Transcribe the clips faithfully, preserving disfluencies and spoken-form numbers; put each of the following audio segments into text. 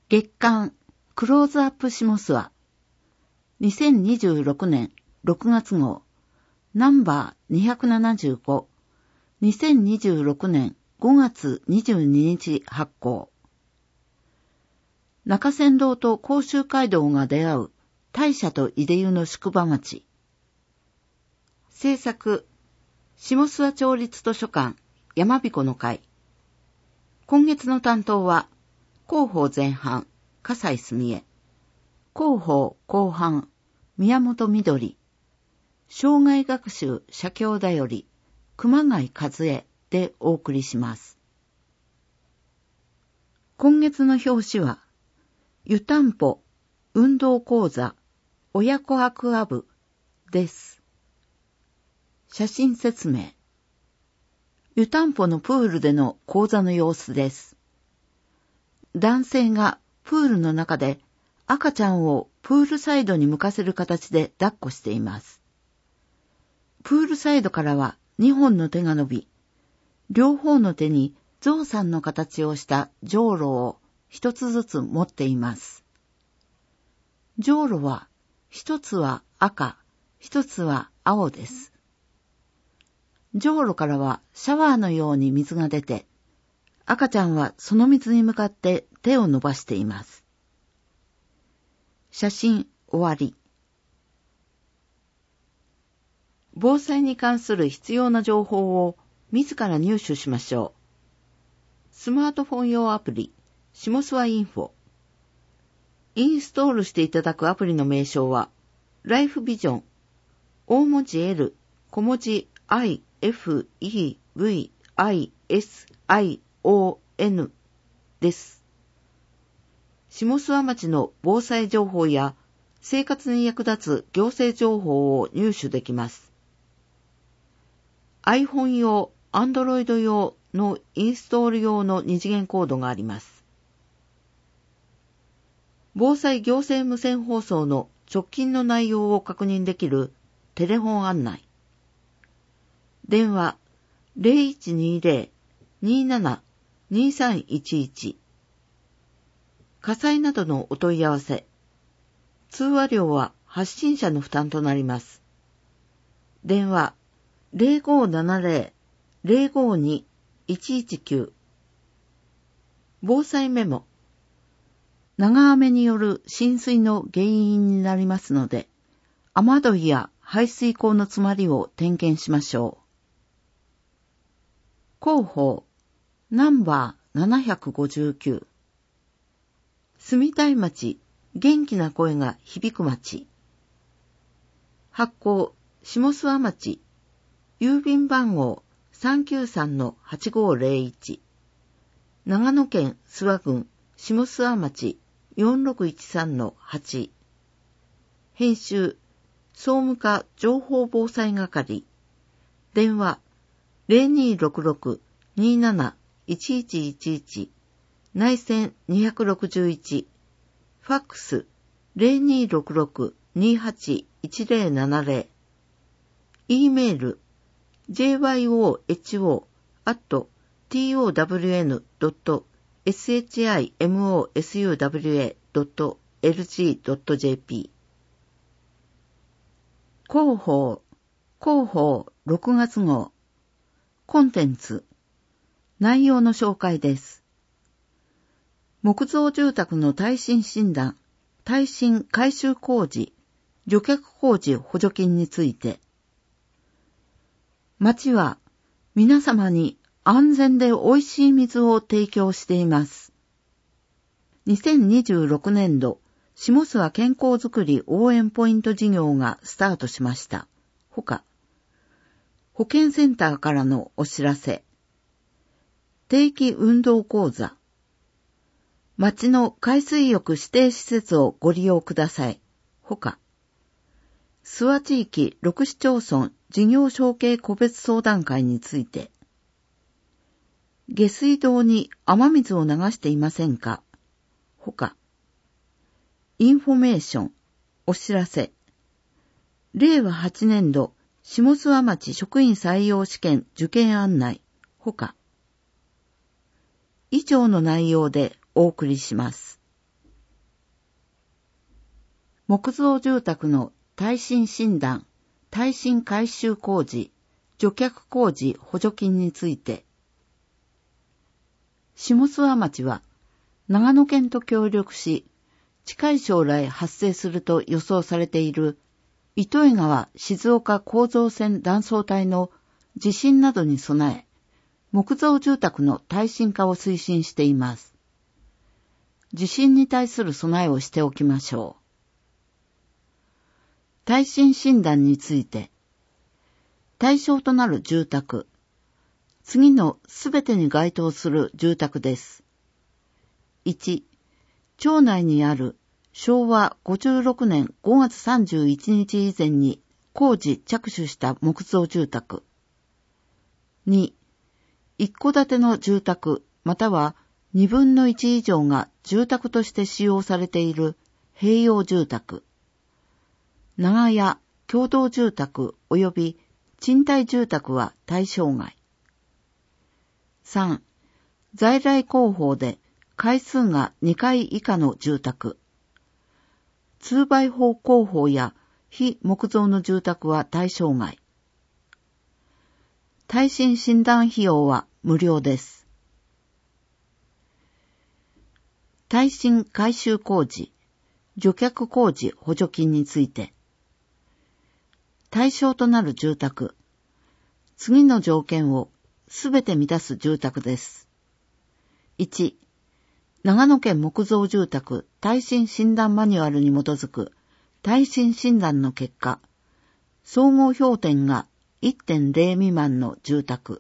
月刊クローズアップ下諏訪にせんにじゅうろくねんろくがつ号ナンバーにひゃくななじゅうご にせんにじゅうろくねんごがつにじゅうににち発行。中山道と甲州街道が出会う大社と出湯の宿場町。制作下諏訪町立図書館山彦の会。今月の担当は広報前半笠井澄江、広報後半宮本みどり、生涯学習写経だより熊谷和恵でお送りします。今月の表紙は湯たんぽ運動講座親子アクア部です。写真説明。湯たんぽのプールでの講座の様子です。男性がプールの中で赤ちゃんをプールサイドに向かせる形で抱っこしています。プールサイドからはにほんの手が伸び、両方の手にゾウさんの形をしたじょうろを一つずつ持っています。じょうろは一つは赤、一つは青です。じょうろからはシャワーのように水が出て、赤ちゃんはその水に向かって手を伸ばしています。写真終わり。防災に関する必要な情報を自ら入手しましょう。スマートフォン用アプリ、下諏訪インフォ。インストールしていただくアプリの名称は、ライフビジョン、大文字 L、小文字 I、F、E、V、I、S、I、O、N です。下諏訪町の防災情報や生活に役立つ行政情報を入手できます。iPhone 用、Android 用のインストール用の二次元コードがあります。防災行政無線放送の直近の内容を確認できるテレフォン案内。電話 ゼロいちにゼロ にーなな にーさんいちいち。火災などのお問い合わせ。通話料は発信者の負担となります。電話 ゼロごななゼロ ゼロごに いちいちきゅう。防災メモ。長雨による浸水の原因になりますので、雨どいや排水溝の詰まりを点検しましょう。広報ナンバーななひゃくごじゅうきゅう。住みたい町、元気な声が響く町。発行下諏訪町、郵便番号 さんきゅうさんのはちごゼロいち。長野県諏訪郡下諏訪町 よんろくいちさんのはち。編集総務課情報防災係。電話 ゼロにーろくろく にーなな いちいちいちいち。内線にひゃくろくじゅういち。ファックス ゼロにーろくろく にーはち いちゼロななゼロ。E メール ジェイワイオーエイチオー アット ティーオーダブリューエヌ ドット シモスワ ドット エルジー ドット ジェーピー。広報広報ろくがつ号。コンテンツ。内容の紹介です。木造住宅の耐震診断、耐震改修工事、除却工事補助金について。町は皆様に安全でおいしい水を提供しています。にせんにじゅうろくねんど、下諏訪健康づくり応援ポイント事業がスタートしました。ほか、保健センターからのお知らせ。定期運動講座。町の海水浴指定施設をご利用ください。ほか、諏訪地域ろく市町村事業承継個別相談会について。下水道に雨水を流していませんか。ほか、インフォメーション、お知らせ。れいわはちねんど下諏訪町職員採用試験受験案内。ほか。以上の内容でお送りします。 木造住宅の耐震診断、耐震改修工事、除却工事補助金について、下諏訪町は長野県と協力し、近い将来発生すると予想されている糸魚川静岡構造線断層帯の地震などに備え、木造住宅の耐震化を推進しています。地震に対する備えをしておきましょう。耐震診断について、対象となる住宅、次のすべてに該当する住宅です。いち、町内にあるしょうわごじゅうろくねんごがつさんじゅういちにち以前に工事着手した木造住宅。に、一戸建ての住宅または二分の一以上が住宅として使用されている併用住宅。長屋、共同住宅及び賃貸住宅は対象外。さん、在来工法で階数がにかい以下の住宅。通売法工法や非木造の住宅は対象外。耐震診断費用は無料です。耐震改修工事、除却工事補助金について、対象となる住宅、次の条件をすべて満たす住宅です。いち、長野県木造住宅耐震診断マニュアルに基づく耐震診断の結果、総合評点が いってんゼロ 未満の住宅。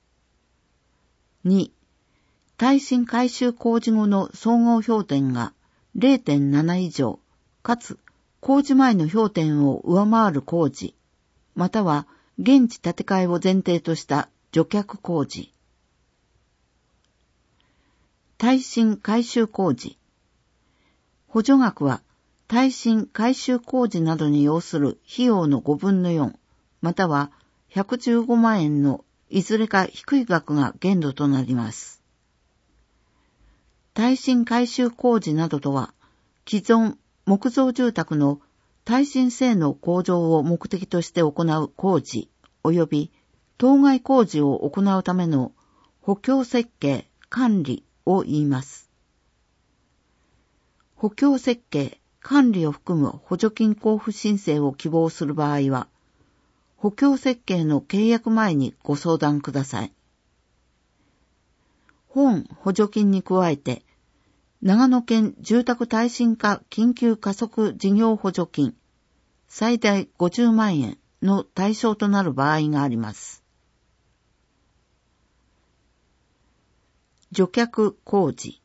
に、耐震改修工事後の総合評点が れいてんなな 以上、かつ工事前の評点を上回る工事、または現地建て替えを前提とした除却工事。耐震改修工事。補助額は耐震改修工事などに要する費用のごぶんのよん、またはひゃくじゅうごまんえんのいずれか低い額が限度となります。耐震改修工事などとは、既存木造住宅の耐震性能向上を目的として行う工事及び当該工事を行うための補強設計、管理を言います。補強設計、管理を含む補助金交付申請を希望する場合は、補強設計の契約前にご相談ください。本補助金に加えて、長野県住宅耐震化緊急加速事業補助金、最大ごじゅうまんえんの対象となる場合があります。除却工事。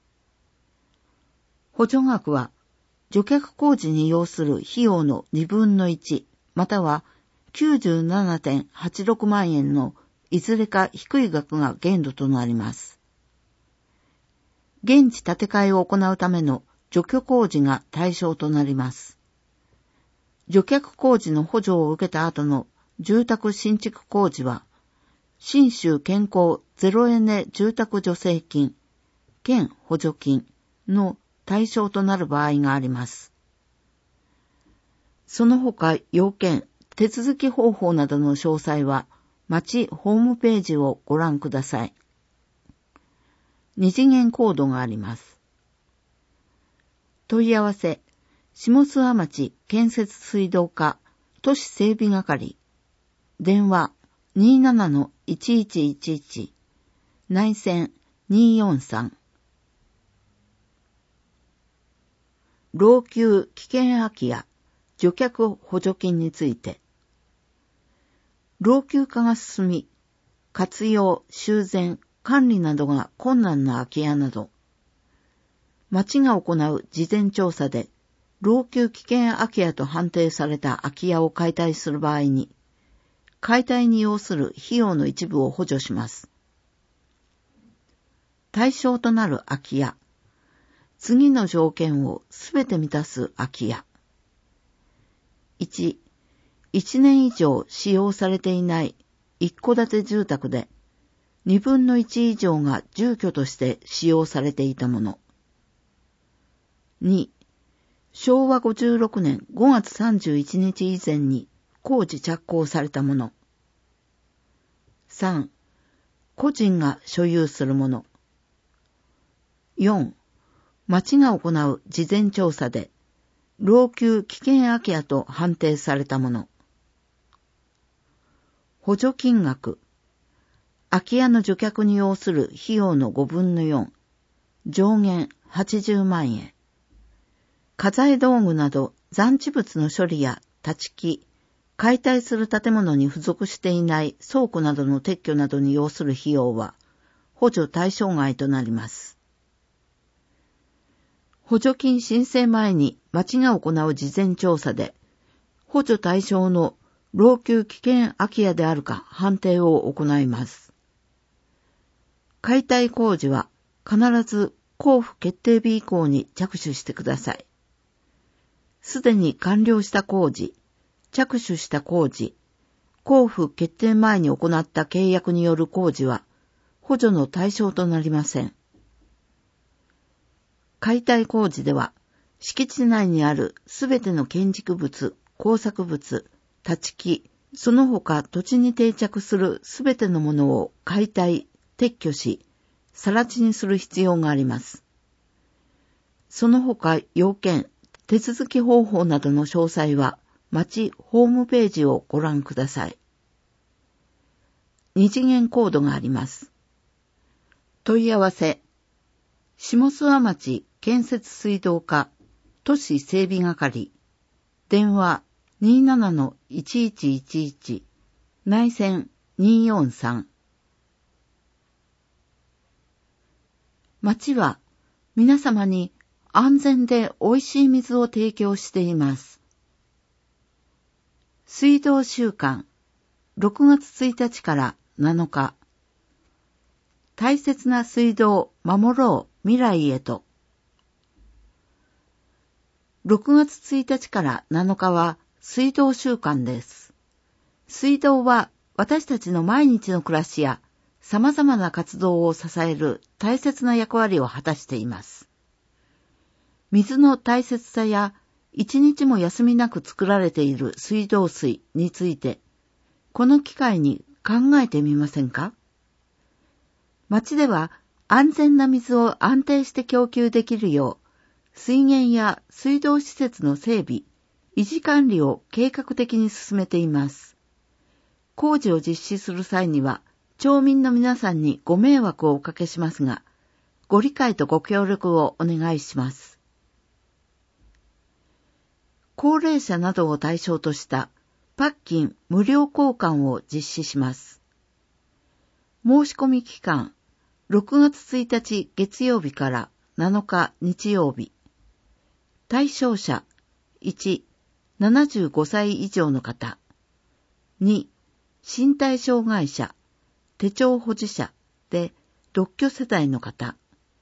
補助額は、除却工事に要する費用のにぶんのいち、または きゅうじゅうななてんはちろくまんえんのいずれか低い額が限度となります。現地建て替えを行うための除去工事が対象となります。除却工事の補助を受けた後の住宅新築工事は、信州健康ゼロエネ住宅助成金、県補助金の対象となる場合があります。その他要件、手続き方法などの詳細は、町ホームページをご覧ください。二次元コードがあります。問い合わせ、下諏訪町建設水道課都市整備係、電話 にーななのいちいちいちいち、内線にーよんさん。老朽危険空き家除却補助金について、老朽化が進み、活用、修繕、管理などが困難な空き家など、町が行う事前調査で、老朽危険空き家と判定された空き家を解体する場合に、解体に要する費用の一部を補助します。対象となる空き家。次の条件をすべて満たす空き家。いち、いちねん以上使用されていない一戸建て住宅で、二分の一以上が住居として使用されていたもの。に、 しょうわごじゅうろくねんごがつさんじゅういちにち以前に工事着工されたもの。さん、個人が所有するもの。よん、町が行う事前調査で老朽危険空き家と判定されたもの。補助金額。空き家の除却に要する費用のごぶんのよん、上限はちじゅうまんえん。家財道具など残置物の処理や立ち木、解体する建物に付属していない倉庫などの撤去などに要する費用は補助対象外となります。補助金申請前に町が行う事前調査で補助対象の老朽危険空き家であるか判定を行います。解体工事は必ず交付決定日以降に着手してください。すでに完了した工事、着手した工事、交付決定前に行った契約による工事は補助の対象となりません。解体工事では敷地内にあるすべての建築物、工作物、立ち木、その他土地に定着するすべてのものを解体、撤去し、更地にする必要があります。その他要件、手続き方法などの詳細は町ホームページをご覧ください。二次元コードがあります。問い合わせ。下諏訪町建設水道課都市整備係。電話 にーななのいちいちいちいち 内線にーよんさん。町は皆様に安全でおいしい水を提供しています。水道週間ろくがつついたちからなのか。大切な水道守ろう未来へと。ろくがつついたちからなのかは水道週間です。水道は私たちの毎日の暮らしや様々な活動を支える大切な役割を果たしています。水の大切さや一日も休みなく作られている水道水について、この機会に考えてみませんか？町では安全な水を安定して供給できるよう、水源や水道施設の整備、維持管理を計画的に進めています。工事を実施する際には、町民の皆さんにご迷惑をおかけしますが、ご理解とご協力をお願いします。高齢者などを対象としたパッキン無料交換を実施します。申し込み期間、ろくがつついたち月曜日からなのか日曜日。対象者、いち、ななじゅうごさい以上の方。に、身体障害者、手帳保持者で独居世帯の方。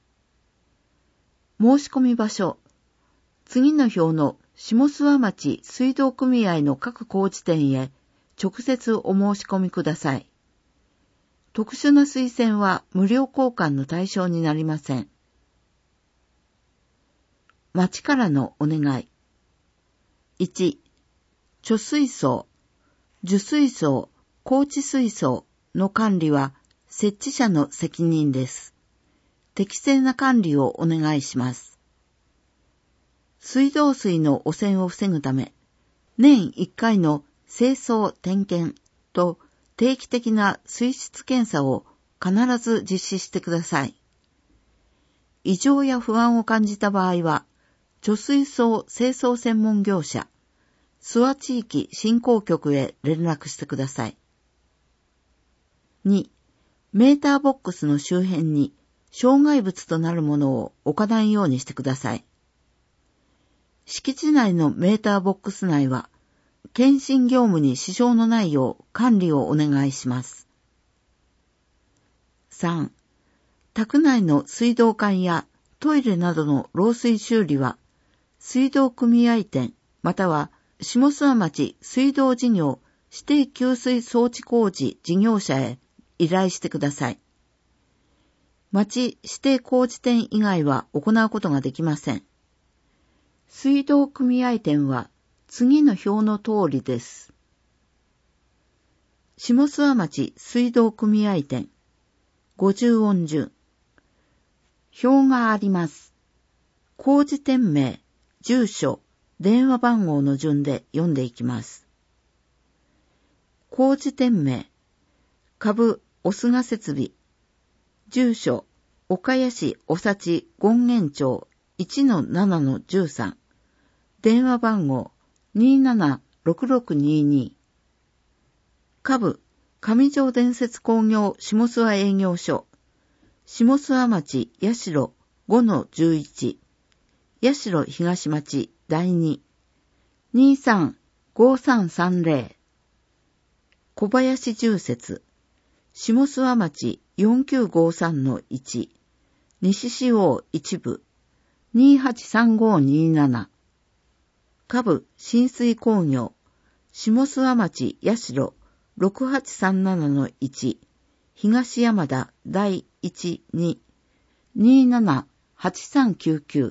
申し込み場所、次の表の下諏訪町水道組合の各工事店へ直接お申し込みください。特殊な水栓は無料交換の対象になりません。町からのお願い。いち、貯水槽、受水槽、高地水槽の管理は設置者の責任です。適正な管理をお願いします。水道水の汚染を防ぐため、年いっかいの清掃点検と定期的な水質検査を必ず実施してください。異常や不安を感じた場合は、貯水槽清掃専門業者、諏訪地域振興局へ連絡してください。に、メーターボックスの周辺に障害物となるものを置かないようにしてください。敷地内のメーターボックス内は、検診業務に支障のないよう管理をお願いします。さん、宅内の水道管やトイレなどの漏水修理は、水道組合店または下諏訪町水道事業指定給水装置工事事業者へ依頼してください。町指定工事店以外は行うことができません。 水道組合点は次の表の通りです。下諏訪町水道組合点、ごじゅう音順。表があります。工事店名、住所、電話番号の順で読んでいきます。工事店名、株押賀設備。住所、岡谷市おさち権現町 いちのななのじゅうさん。電話番号 にーななろくろくにーにー。株、上条電鉄工業下諏訪営業所。下諏訪町八代 ごのじゅういち。八代東町だいに。にーさんごさんさんぜろ。小林住設。下諏訪町よんきゅうごさんのいち。西四王一部。にーはちさんごにーなな。株浸水工業。下諏訪町八代ろくはちさんななのいち。東山田だいいちに。にーななはちさんきゅうきゅう。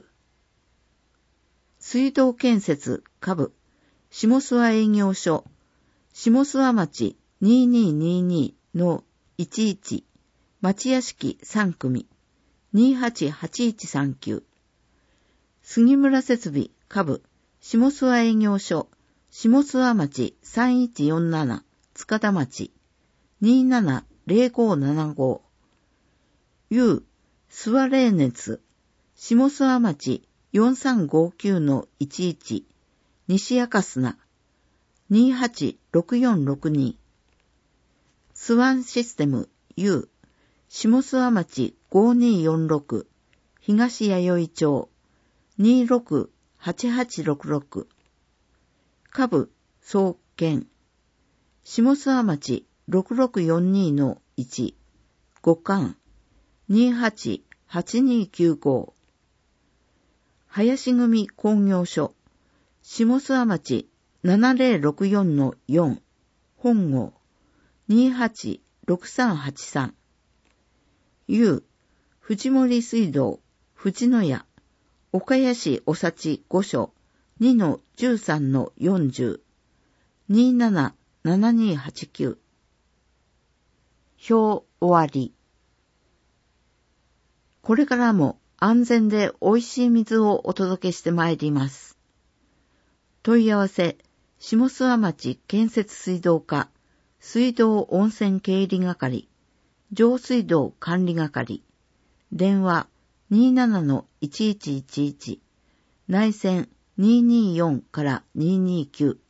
水道建設株下諏訪営業所。下諏訪町にーにーにーにーのいちいち。町屋敷さん組。にーはちはちいちさんきゅう。杉村設備株下諏訪営業所。下諏訪町さんいちよんなな。塚田町。にーななぜろごななご。U、諏訪冷熱。下諏訪町よんさんごきゅうのいちいち。西赤砂。にーはちろくよんろくに。スワンシステム U。下諏訪町ごにーよんろく。東弥生町。にーろくはちはちろくろく。株、総研。下諏訪町ろくろくよんにのいち。五冠。にーはちはちにきゅうご。林組工業所。下諏訪町ななぜろろくよんのよん。本郷。にーはちろくさんはちさん。U、藤森水道、藤野屋。岡谷市おさちご所 にのじゅうさんのよんじゅう。にーななななにーはちきゅう。表終わり。これからも安全で美味しい水をお届けしてまいります。問い合わせ、下諏訪町建設水道課、水道温泉経理係、上水道管理係、電話 にーななのいちいちいちいち、内線にーにーよんからにーにーきゅう。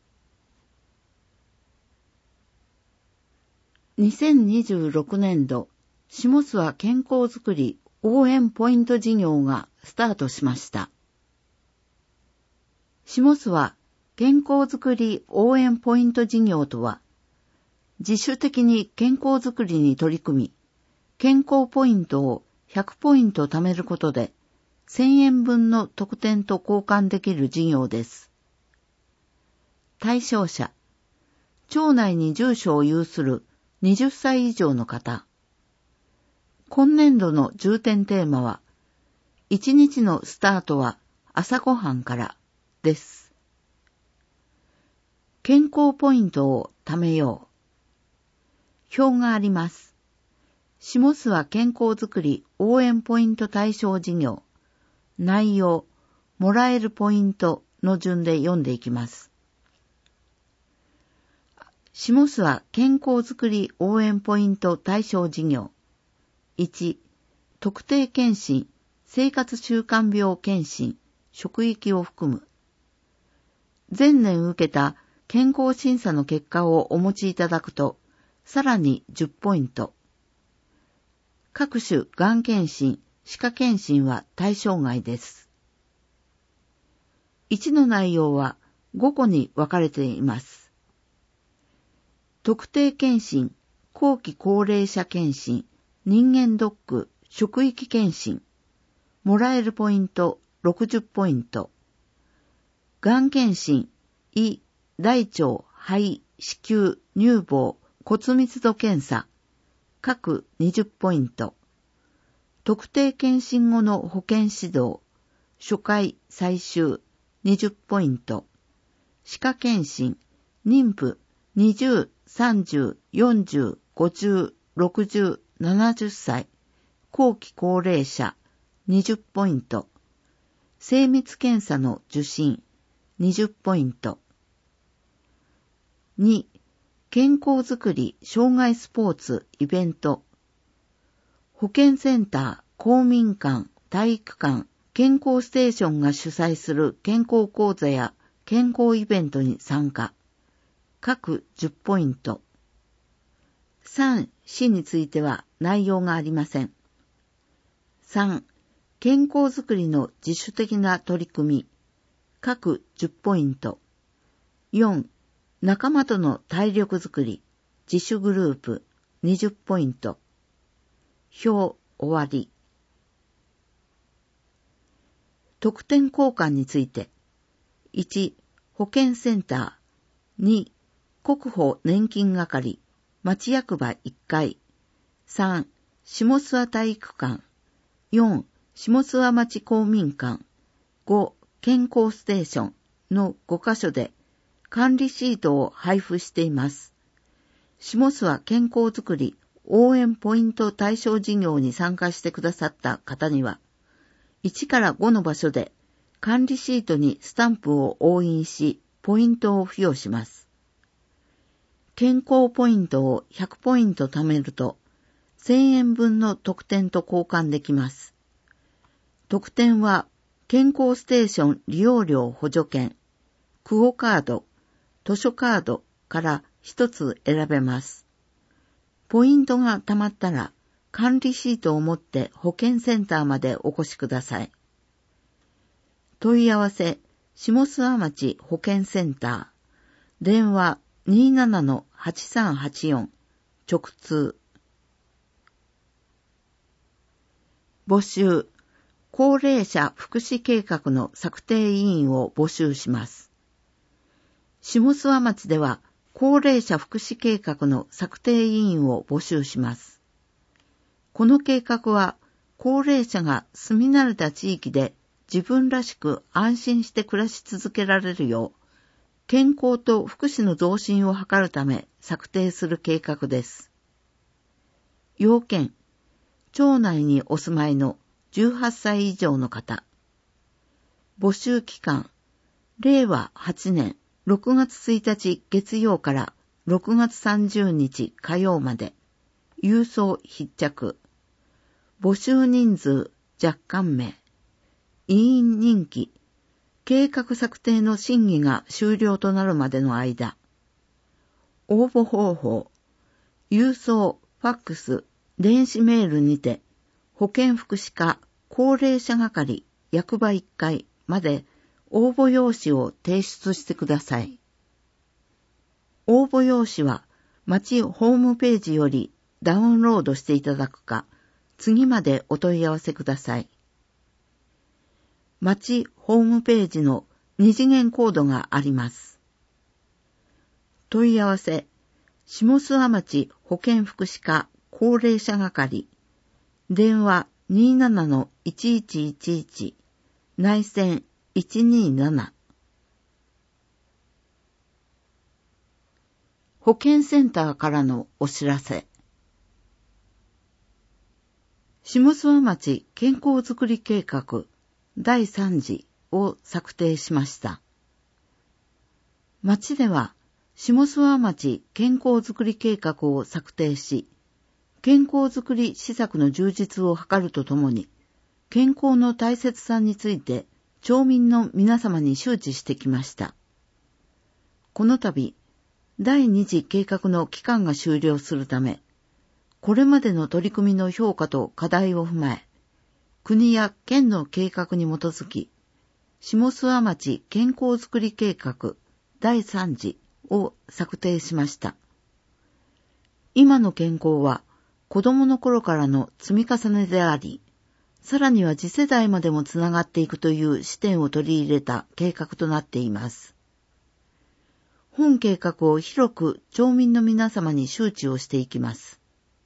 にせんにじゅうろくねんど、下諏訪健康づくり応援ポイント事業がスタートしました。下諏訪健康づくり応援ポイント事業とは、自主的に健康づくりに取り組み、健康ポイントをひゃくポイント貯めることで、せんえんぶんの特典と交換できる事業です。対象者、町内に住所を有するはたち以上の方。今年度の重点テーマは、いちにちのスタートは朝ごはんからです。健康ポイントを貯めよう。表があります。下諏訪健康づくり応援ポイント対象事業。内容、もらえるポイントの順で読んでいきます。下諏訪健康づくり応援ポイント対象事業。いち、特定健診、生活習慣病健診、職域を含む。前年受けた健康審査の結果をお持ちいただくと、さらにじゅうポイント。各種がん検診、歯科検診は対象外です。いちの内容はごこに分かれています。特定健診、後期高齢者健診、人間ドック、職域健診。もらえるポイントろくじゅうポイント。がん検診、胃、大腸、肺、子宮、乳房、骨密度検査。各にじゅうポイント。特定健診後の保健指導。初回、最終、 にじゅっポイント。歯科検診、妊婦にじゅう、さんじゅう、よんじゅう、ごじゅう、ろくじゅう、ななじゅっさい。後期高齢者、にじゅっポイント。精密検査の受診、にじゅっポイント。に、健康づくり障害スポーツイベント。保健センター、公民館、体育館、健康ステーションが主催する健康講座や健康イベントに参加。各じゅっポイント。さん、市については内容がありません。さん、健康づくりの自主的な取り組み。各じゅっポイント。よん、仲間との体力づくり。自主グループにじゅっポイント。表終わり。得点交換について。いち、保健センター。に、国保年金係。町役場いっかい。さん、下諏訪体育館。よん、下諏訪町公民館。ご、健康ステーションのごカ所で管理シートを配布しています。下諏訪健康づくり応援ポイント対象事業に参加してくださった方には、いちからごの場所で管理シートにスタンプを押印し、ポイントを付与します。健康ポイントをひゃくポイント貯めると、せんえんぶんの特典と交換できます。特典は、健康ステーション利用料補助券、クオカード、図書カードから一つ選べます。ポイントが貯まったら、管理シートを持って保健センターまでお越しください。問い合わせ、下諏訪町保健センター、電話 にじゅうななのはちさんはちよん、直通。募集、高齢者福祉計画の策定委員を募集します。下諏訪町では高齢者福祉計画の策定委員を募集します。この計画は高齢者が住み慣れた地域で自分らしく安心して暮らし続けられるよう、健康と福祉の増進を図るため策定する計画です。要件、町内にお住まいのじゅうはっさい以上の方。募集期間、れいわはちねんろくがつついたち月曜からろくがつさんじゅうにち火曜まで。郵送必着。募集人数若干名。委員任期。計画策定の審議が終了となるまでの間。応募方法。郵送、ファックス、電子メールにて、保健福祉課、高齢者係、役場いっかいまで応募用紙を提出してください。応募用紙は、町ホームページよりダウンロードしていただくか、次までお問い合わせください。町ホームページの二次元コードがあります。問い合わせ、下諏訪町保健福祉課高齢者係、電話 にじゅうななのいちいちいちいち、内線いちにーなな。保健センターからのお知らせ。下諏訪町健康づくり計画だいさん次を策定しました。町では下諏訪町健康づくり計画を策定し、健康づくり施策の充実を図るとともに、健康の大切さについて町民の皆様に周知してきました。この度、だいに次計画の期間が終了するため、これまでの取り組みの評価と課題を踏まえ、国や県の計画に基づき、下諏訪町健康づくり計画だいさん次を策定しました。今の健康は子供の頃からの積み重ねであり、さらには次世代までもつながっていくという視点を取り入れた計画となっています。本計画を広く町民の皆様に周知をしていきます。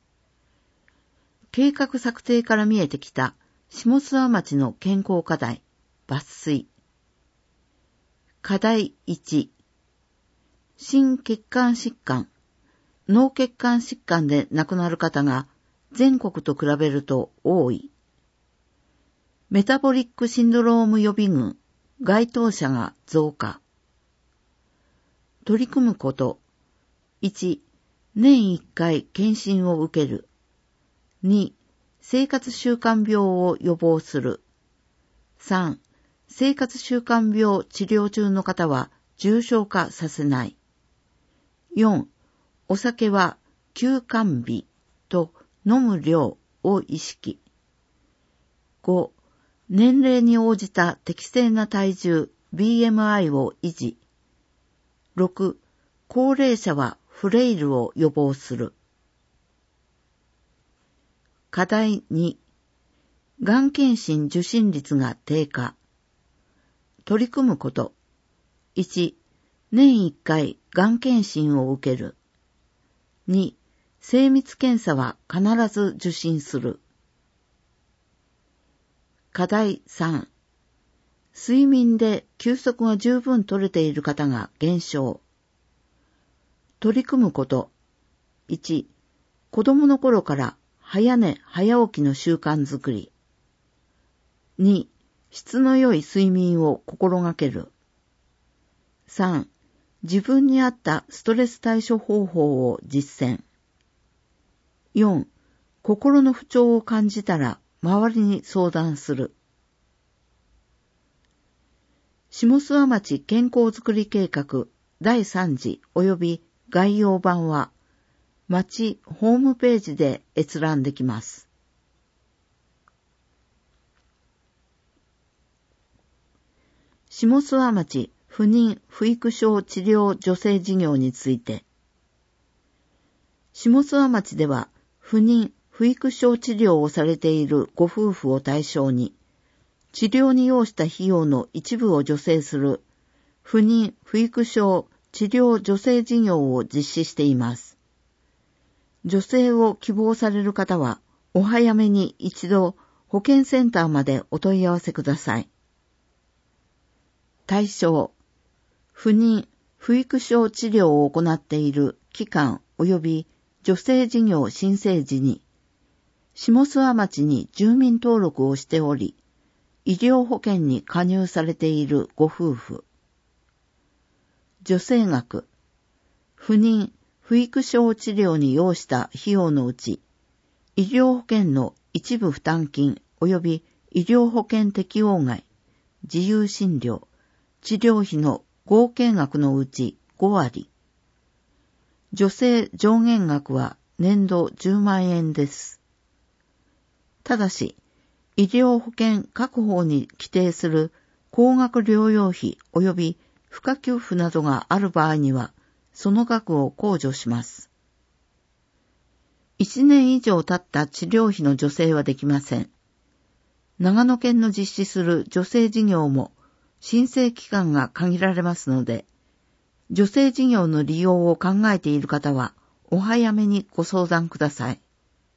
計画策定から見えてきた下諏訪町の健康課題、抜粋。 課題いち。心血管疾患、脳血管疾患で亡くなる方が全国と比べると多い。メタボリックシンドローム予備軍、該当者が増加。取り組むこと。いち、年いっかい検診を受ける。に、生活習慣病を予防する。さん、生活習慣病治療中の方は重症化させない。よん、お酒は休肝日と飲む量を意識。ご、年齢に応じた適正な体重 ビーエムアイ を維持。ろく、高齢者はフレイルを予防する。課題に、がん検診受診率が低下。取り組むこと。いち、年いっかいがん検診を受ける。に、精密検査は必ず受診する。課題さん、睡眠で休息が十分取れている方が減少。取り組むこと。いち、子供の頃から早寝早起きの習慣づくり。に、質の良い睡眠を心がける。さん、自分に合ったストレス対処方法を実践。よん、心の不調を感じたら周りに相談する。下諏訪町健康づくり計画だいさん次及び概要版は町ホームページで閲覧できます。下諏訪町不妊不育症治療助成事業について。下諏訪町では不妊不育症治療をされているご夫婦を対象に、治療に要した費用の一部を助成する不妊不育症治療助成事業を実施しています。助成を希望される方は、お早めに一度保健センターまでお問い合わせください。対象、不妊不育症治療を行っている機関及び助成事業申請時に、下諏訪町に住民登録をしており、医療保険に加入されているご夫婦。助成額、不妊不育症治療に要した費用のうち、医療保険の一部負担金及び医療保険適用外、自由診療、治療費の合計額のうちご割。助成上限額は年度じゅうまんえんです。ただし、医療保険確保に規定する高額療養費及び付加給付などがある場合には、その額を控除します。いちねん以上経った治療費の助成はできません。長野県の実施する助成事業も申請期間が限られますので、助成事業の利用を考えている方は、お早めにご相談ください。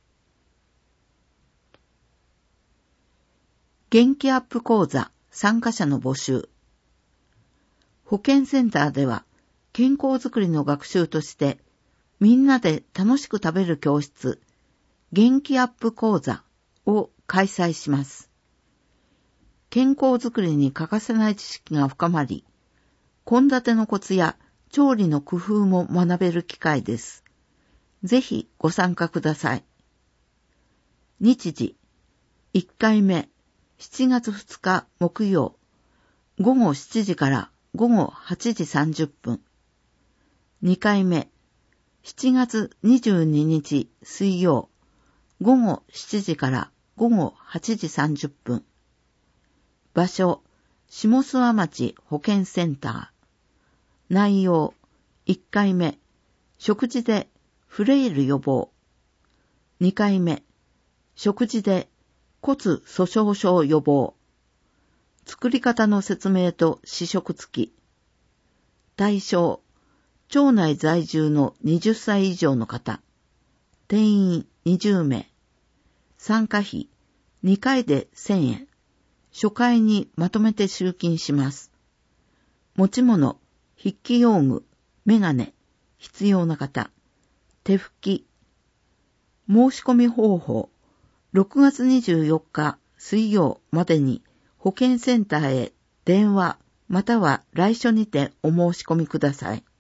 元気アップ講座参加者の募集。保健センターでは健康づくりの学習としてみんなで楽しく食べる教室元気アップ講座を開催します。健康づくりに欠かせない知識が深まり、献立のコツや調理の工夫も学べる機会です。ぜひご参加ください。日時いっかいめしちがつふつか木曜ごごしちじからごごはちじさんじゅっぷん。にかいめしちがつにじゅうににち水曜ごごしちじからごごはちじさんじゅっぷん。場所下諏訪町保健センター。内容いっかいめ食事でフレイル予防。にかいめ食事で骨粗鬆症予防。作り方の説明と試食付き。対象、町内在住のはたち以上の方。定員にじゅうめい。参加費にかいでせんえん。初回にまとめて集金します。 持ち物、筆記用具、メガネ、必要な方、手拭き。申し込み方法、ろくがつにじゅうよっか水曜までに保健センターへ電話または来所にてお申し込みください。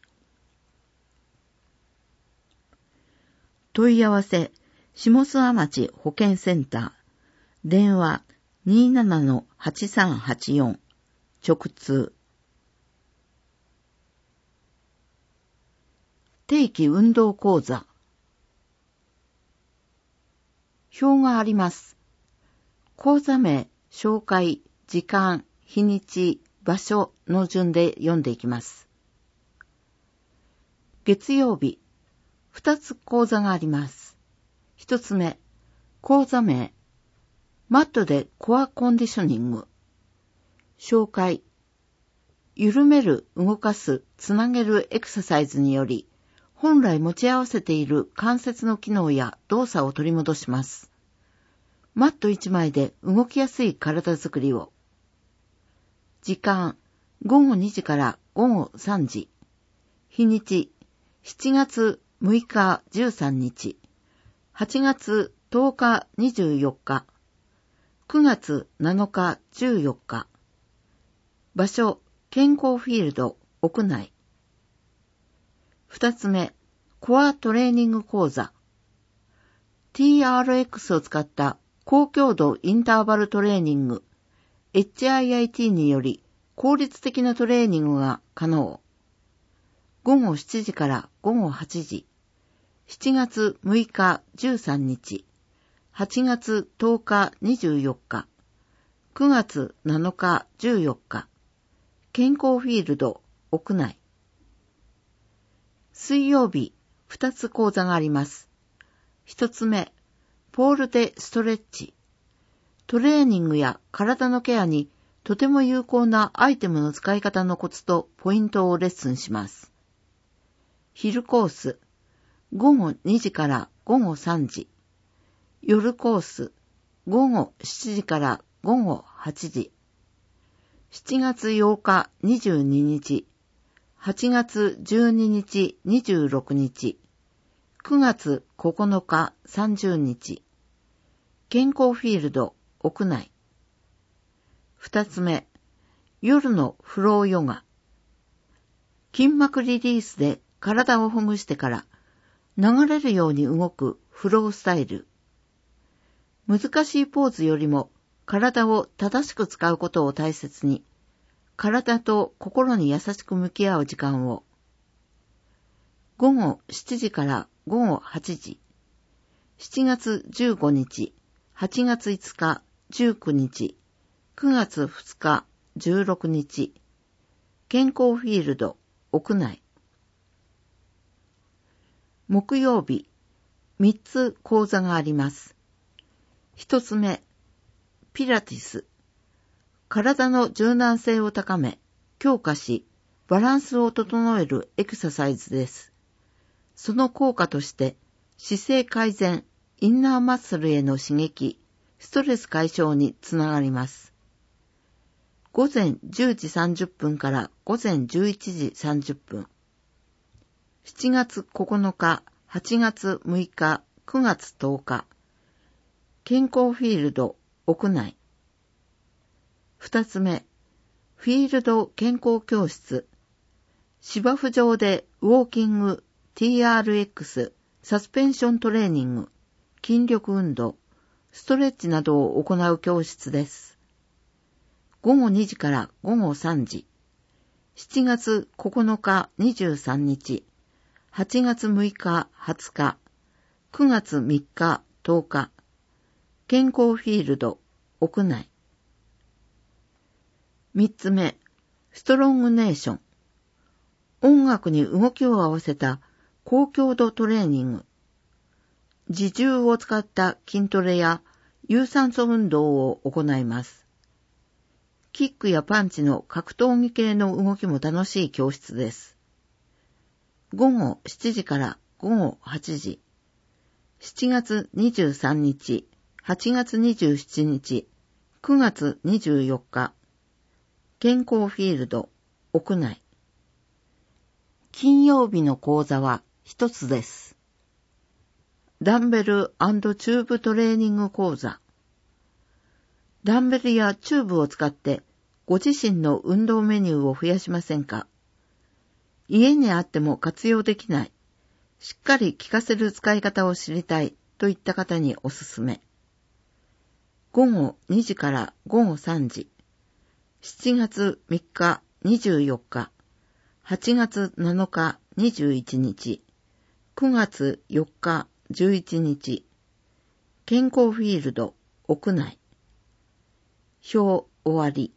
問い合わせ、下諏訪町保健センター、電話 にーななのはちさんはちよん、直通。定期運動講座。表があります。講座名、紹介、時間、日にち、場所の順で読んでいきます。月曜日、二つ講座があります。一つ目、講座名、マットでコアコンディショニング。紹介、緩める、動かす、つなげるエクササイズにより、本来持ち合わせている関節の機能や動作を取り戻します。マット一枚で動きやすい体づくりを。時間、ごごにじからごごさんじ。日にち、しちがつむいかじゅうさんにち、はちがつとおかにじゅうよっか、くがつなのかじゅうよっか。場所、健康フィールド、屋内。二つ目、コアトレーニング講座。ティーアールエックス を使った高強度インターバルトレーニング、エイチアイアイティー により効率的なトレーニングが可能。ごごしちじからごごはちじ。しちがつむいかじゅうさんにち、はちがつとおかにじゅうよっか、くがつなのかじゅうよっか。健康フィールド、屋内。水曜日、二つ講座があります。一つ目、ポールでストレッチ。トレーニングや体のケアにとても有効なアイテムの使い方のコツとポイントをレッスンします。昼コース、ごごにじからごごさんじ。夜コース、ごごしちじからごごはちじ。しちがつようかにじゅうににち、はちがつじゅうににちにじゅうろくにち、くがつここのかさんじゅうにち。健康フィールド、屋内。二つ目、夜のフローヨガ。筋膜リリースで体をほぐしてから流れるように動くフロースタイル。難しいポーズよりも体を正しく使うことを大切に、体と心に優しく向き合う時間を。ごごしちじからごごはちじ。しちがつじゅうごにち、はちがついつか、じゅうくにち、くがつふつか、じゅうろくにち。健康フィールド、屋内。木曜日、三つ講座があります。一つ目、ピラティス。体の柔軟性を高め、強化し、バランスを整えるエクササイズです。その効果として、姿勢改善、インナーマッスルへの刺激、ストレス解消につながります。ごぜんじゅうじさんじゅっぷんからごぜんじゅういちじさんじゅっぷん。しちがつここのか、はちがつむいか、くがつとおか。健康フィールド、屋内。二つ目、フィールド健康教室。芝生上でウォーキング、ティーアールエックス、サスペンショントレーニング、筋力運動、ストレッチなどを行う教室です。ごごにじからごごさんじ。しちがつここのかにじゅうさんにち、はちがつむいかはつか、くがつみっかとおか。健康フィールド、屋内。三つ目、ストロングネーション。音楽に動きを合わせた高強度トレーニング。自重を使った筋トレや有酸素運動を行います。キックやパンチの格闘技系の動きも楽しい教室です。ごごしちじからごごはちじ。しちがつにじゅうさんにち、はちがつにじゅうしちにち、くがつにじゅうよっか。健康フィールド、 屋内。金曜日の講座は一つです。ダンベル&チューブトレーニング講座。ダンベルやチューブを使ってご自身の運動メニューを増やしませんか？家にあっても活用できない、しっかり効かせる使い方を知りたいといった方におすすめ。午後にじから午後さんじ、しちがつみっかにじゅうよっか、はちがつなのかにじゅういちにち、くがつよっかじゅういちにち、健康フィールド屋内。表終わり。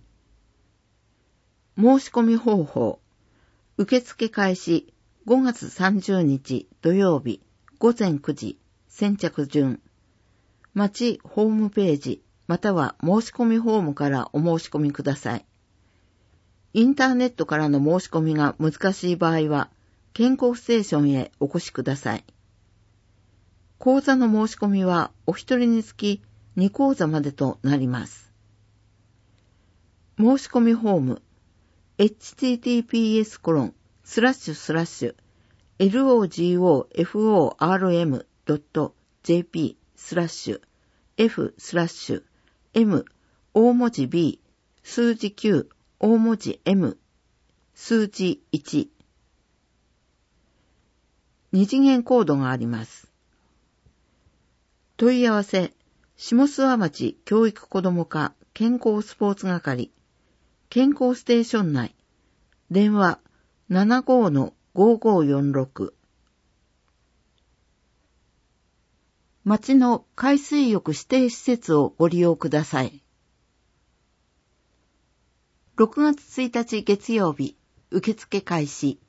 申し込み方法。受付開始ごがつさんじゅうにち土曜日ごぜんくじ、先着順。町ホームページまたは申し込みフォームからお申し込みください。インターネットからの申し込みが難しい場合は健康ステーションへお越しください。講座の申し込みはお一人につきに講座までとなります。申し込みフォームエイチティーティーピーエスコロンスラッシュスラッシュエルオージーオーエフオーアールエムドットジェーピースラッシュ F スラッシュ M 大文字 B 数字きゅう大文字 M 数字いち。二次元コードがあります。問い合わせ下諏訪町教育子ども課健康スポーツ係健康ステーション内電話 ななごーのごーごーよんろく。町の海水浴指定施設をご利用ください。ろくがつついたち月曜日、受付開始。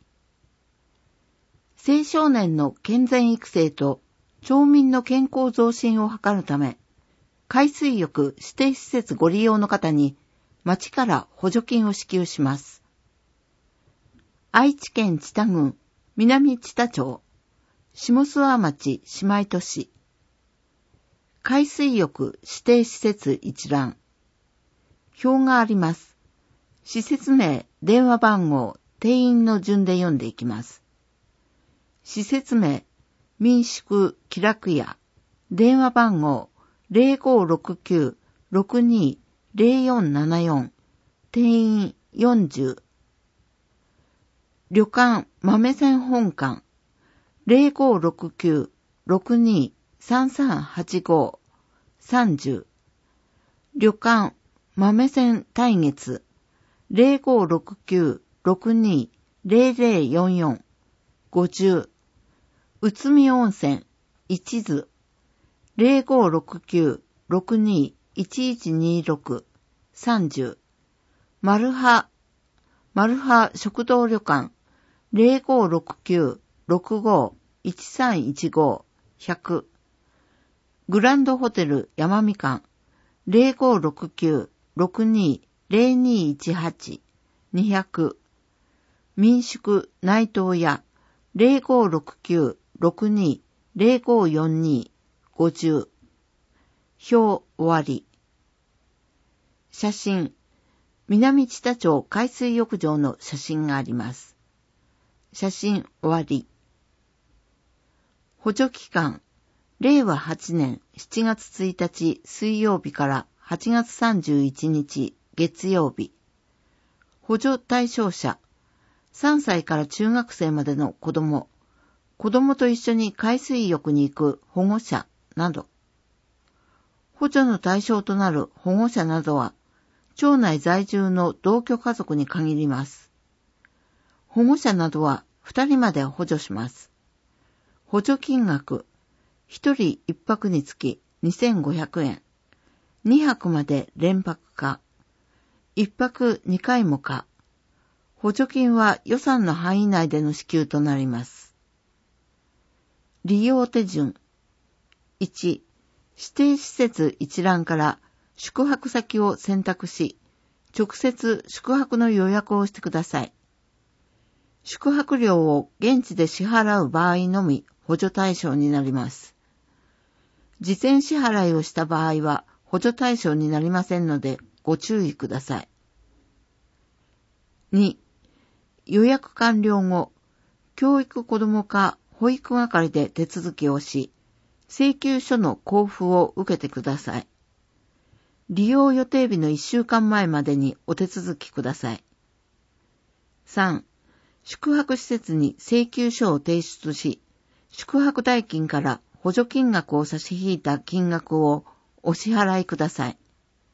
青少年の健全育成と町民の健康増進を図るため、海水浴指定施設ご利用の方に町から補助金を支給します。愛知県知多郡南知多町下諏訪町姉妹都市海水浴指定施設一覧表があります。施設名、電話番号、定員の順で読んでいきます。施設名、民宿気楽屋電話番号 ゼロごーろくきゅうろくにーゼロよんななよん定員よんじゅう旅館豆仙本館 ゼロごーろくきゅうろくにーさんさんはちごーさんじゅう旅館豆仙大月 ゼロごーろくきゅうろくにーゼロゼロよんよんごじゅう宇都宮温泉一途 ゼロごーろくきゅうろくにーいちいちにろくさんじゅうマルハマルハ食堂旅館ゼロごーろくきゅうろくごーいちさんいちごーひゃくグランドホテル山みかんゼロごーろくきゅうろくにーゼロにーいちはちにひゃく民宿内藤屋ゼロごーろくきゅうろくにーゼロごーよんにーごじゅう表終わり。写真南知多町海水浴場の写真があります。写真終わり。補助期間、れいわはちねんしちがつついたち水曜日からはちがつさんじゅういちにち月曜日。補助対象者、さんさいから中学生までの子供、子供と一緒に海水浴に行く保護者など。補助の対象となる保護者などは、町内在住の同居家族に限ります。保護者などはふたりまで補助します。補助金額、ひとりいっぱくにつきにせんごひゃくえん、にはくまで連泊か、いっぱくにかいもか、補助金は予算の範囲内での支給となります。利用手順、いち、指定施設一覧から宿泊先を選択し、直接宿泊の予約をしてください。宿泊料を現地で支払う場合のみ補助対象になります。事前支払いをした場合は補助対象になりませんのでご注意ください。 に、予約完了後、教育子ども課保育係で手続きをし、請求書の交付を受けてください。利用予定日のいっしゅうかんまえまでにお手続きください。さん、宿泊施設に請求書を提出し、宿泊代金から補助金額を差し引いた金額をお支払いください。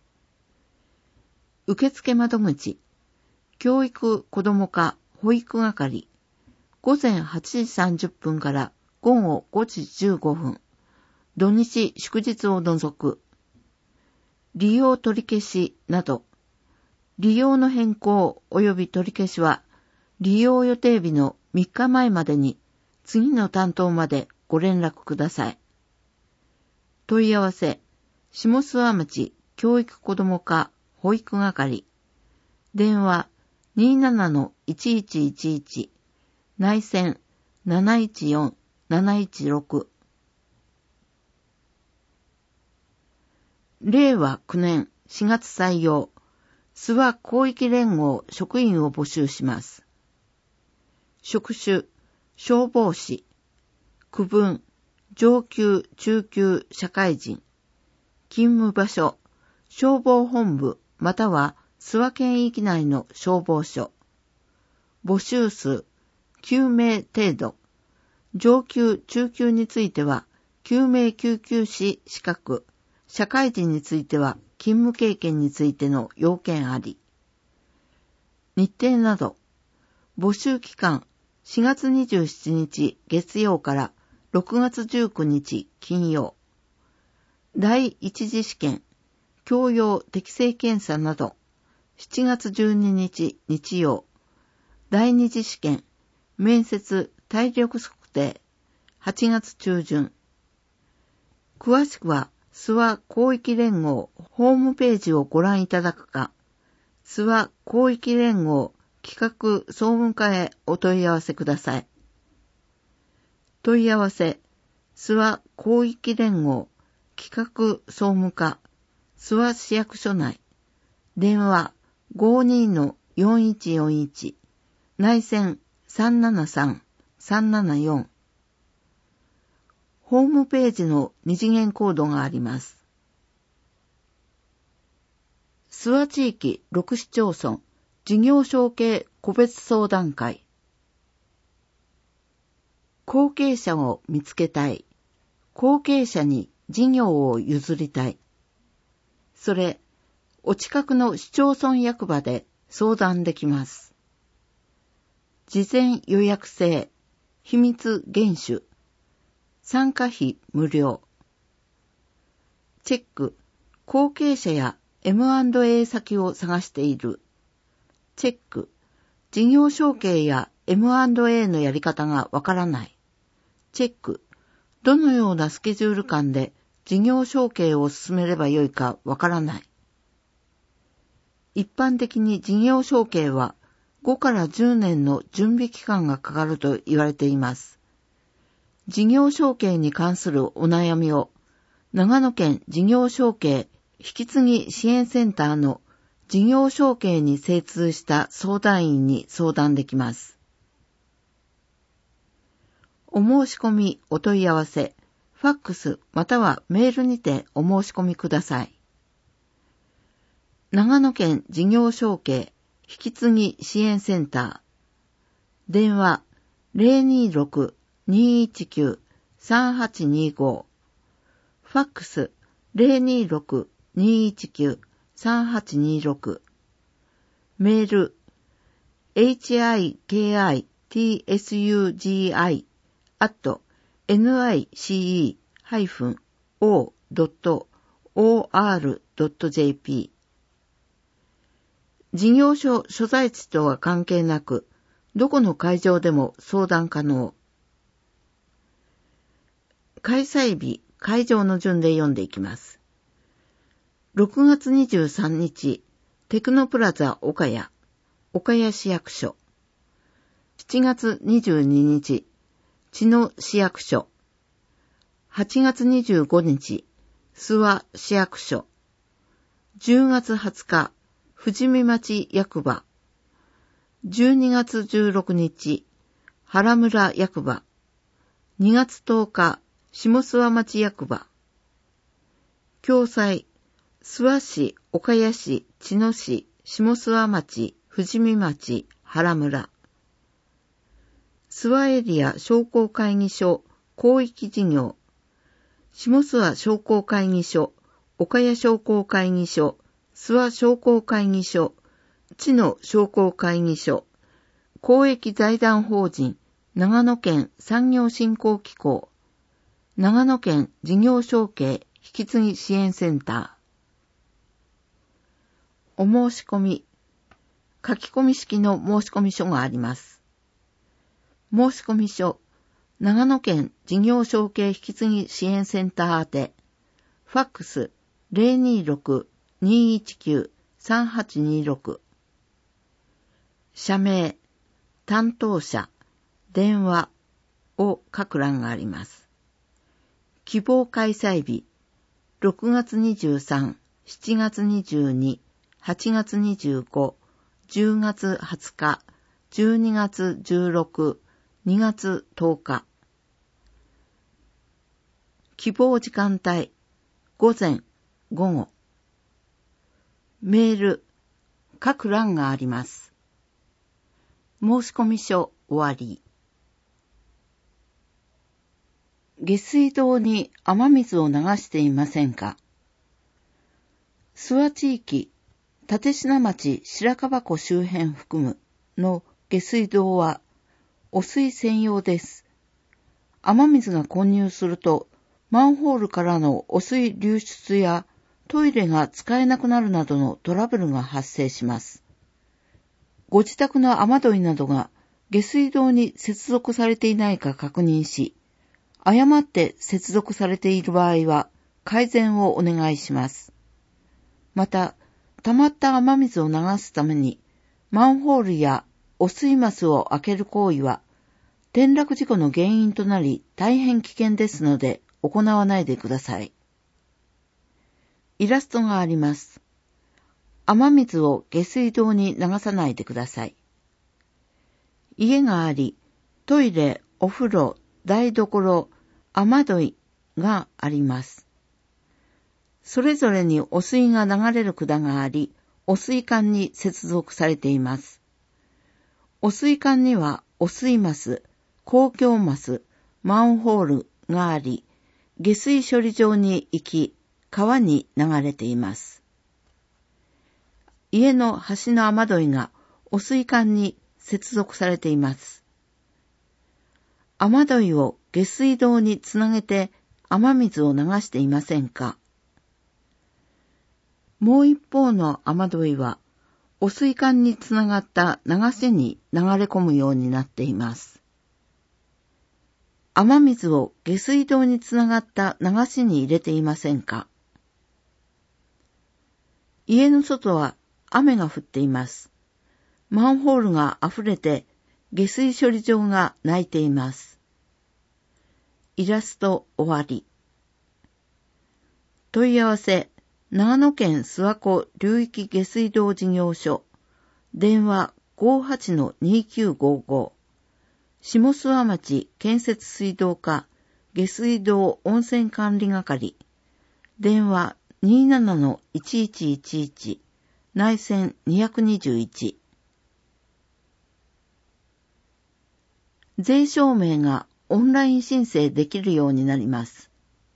受付窓口、教育子ども課保育係、午前はちじさんじゅっぷんから午後ごじじゅうごふん、土日祝日を除く、利用取り消しなど、利用の変更及び取り消しは、利用予定日のみっかまえまでに次の担当までご連絡ください。問い合わせ、下諏訪町教育子ども課保育係、電話 にーなないちいちいちいち、内線 なないちよんなないちろく。れいわきゅうねんしがつ採用、諏訪広域連合職員を募集します。職種、消防士、区分、上級、中級、社会人、勤務場所、消防本部または諏訪県域内の消防署、募集数、きゅうめい程度、上級、中級については救命救急士資格、社会人については勤務経験についての要件あり。日程など、募集期間しがつにじゅうしちにち月曜からろくがつじゅうくにち金曜。第一次試験、教養適性検査などしちがつじゅうににち日曜。第二次試験、面接体力測定はちがつちゅうじゅん。詳しくは諏訪広域連合ホームページをご覧いただくか、諏訪広域連合企画総務課へお問い合わせください。問い合わせ、諏訪広域連合企画総務課、諏訪市役所内、電話 ごーにーのよんいちよんいち、内線 さんななさんさんななよん。ホームページの二次元コードがあります。諏訪地域ろく市町村事業承継個別相談会。後継者を見つけたい。後継者に事業を譲りたい。それ、お近くの市町村役場で相談できます。事前予約制、秘密厳守。参加費無料。チェック、後継者や エムアンドエー 先を探している。チェック、事業承継や エムアンドエー のやり方がわからない。チェック、どのようなスケジュール感で事業承継を進めればよいかわからない。一般的に事業承継はごからじゅうねんの準備期間がかかると言われています。事業承継に関するお悩みを長野県事業承継引き継ぎ支援センターの事業承継に精通した相談員に相談できます。お申し込みお問い合わせ、ファックスまたはメールにてお申し込みください。長野県事業承継引き継ぎ支援センター。電話 ゼロにーろく にーいちきゅう さんはちにーご。ファックス ゼロにーろく にーいちきゅう さんはちにーろく。メール エイチアイケーアイティーエスユージーアイ アット エヌアイシーイー ハイフン オー ドット オーアール ドット ジェーピー。事業所所在地とは関係なく、どこの会場でも相談可能。開催日、会場の順で読んでいきます。ろくがつにじゅうさんにち、テクノプラザ岡谷、岡谷市役所。しちがつにじゅうににち、茅野市役所。はちがつにじゅうごにち、諏訪市役所。じゅうがつはつか、富士見町役場。 じゅうにがつじゅうろくにち、原村役場。にがつとおか、下諏訪町役場。共催、諏訪市、岡谷市、茅野市、下諏訪町、富士見町、原村。諏訪エリア商工会議所、広域事業。下諏訪商工会議所、岡谷商工会議所、諏訪商工会議所、茅野商工会議所、公益財団法人、長野県産業振興機構、長野県事業承継引き継ぎ支援センター。お申し込み、書き込み式の申込書があります。申込書、長野県事業承継引き継ぎ支援センター宛て、ファックス ゼロにーろく にーいちきゅう さんはちにーろく。社名、担当者、電話を書く欄があります。希望開催日、ろくがつにじゅうさん、しちがつにじゅうに、はちがつにじゅうご、じゅうがつはつか、じゅうにがつじゅうろく、にがつとおか。希望時間帯、午前、午後。メール、各欄があります。申込書終わり。下水道に雨水を流していませんか？諏訪地域、立科町白樺湖周辺含むの下水道は汚水専用です。雨水が混入すると、マンホールからの汚水流出やトイレが使えなくなるなどのトラブルが発生します。ご自宅の雨どいなどが下水道に接続されていないか確認し、誤って接続されている場合は改善をお願いします。また、溜まった雨水を流すためにマンホールや汚水マスを開ける行為は転落事故の原因となり大変危険ですので行わないでください。イラストがあります。雨水を下水道に流さないでください。家があり、トイレ、お風呂、台所、雨どいがあります。それぞれに汚水が流れる管があり、汚水管に接続されています。汚水管には汚水マス、公共マス、マンホールがあり、下水処理場に行き、川に流れています。家の端の雨どいが汚水管に接続されています。雨どいを下水道につなげて雨水を流していませんか？もう一方の雨どいは汚水管につながった流しに流れ込むようになっています。雨水を下水道につながった流しに入れていませんか？家の外は雨が降っています。マンホールが溢れて下水処理場が泣いています。イラスト終わり。問い合わせ、長野県諏訪湖流域下水道事業所、電話 ごーはちのにきゅうごーごー、下諏訪町建設水道課下水道温泉管理係、電話 にーななのいちいちいちいち、内線ににいち。税証明がオンライン申請できるようになります。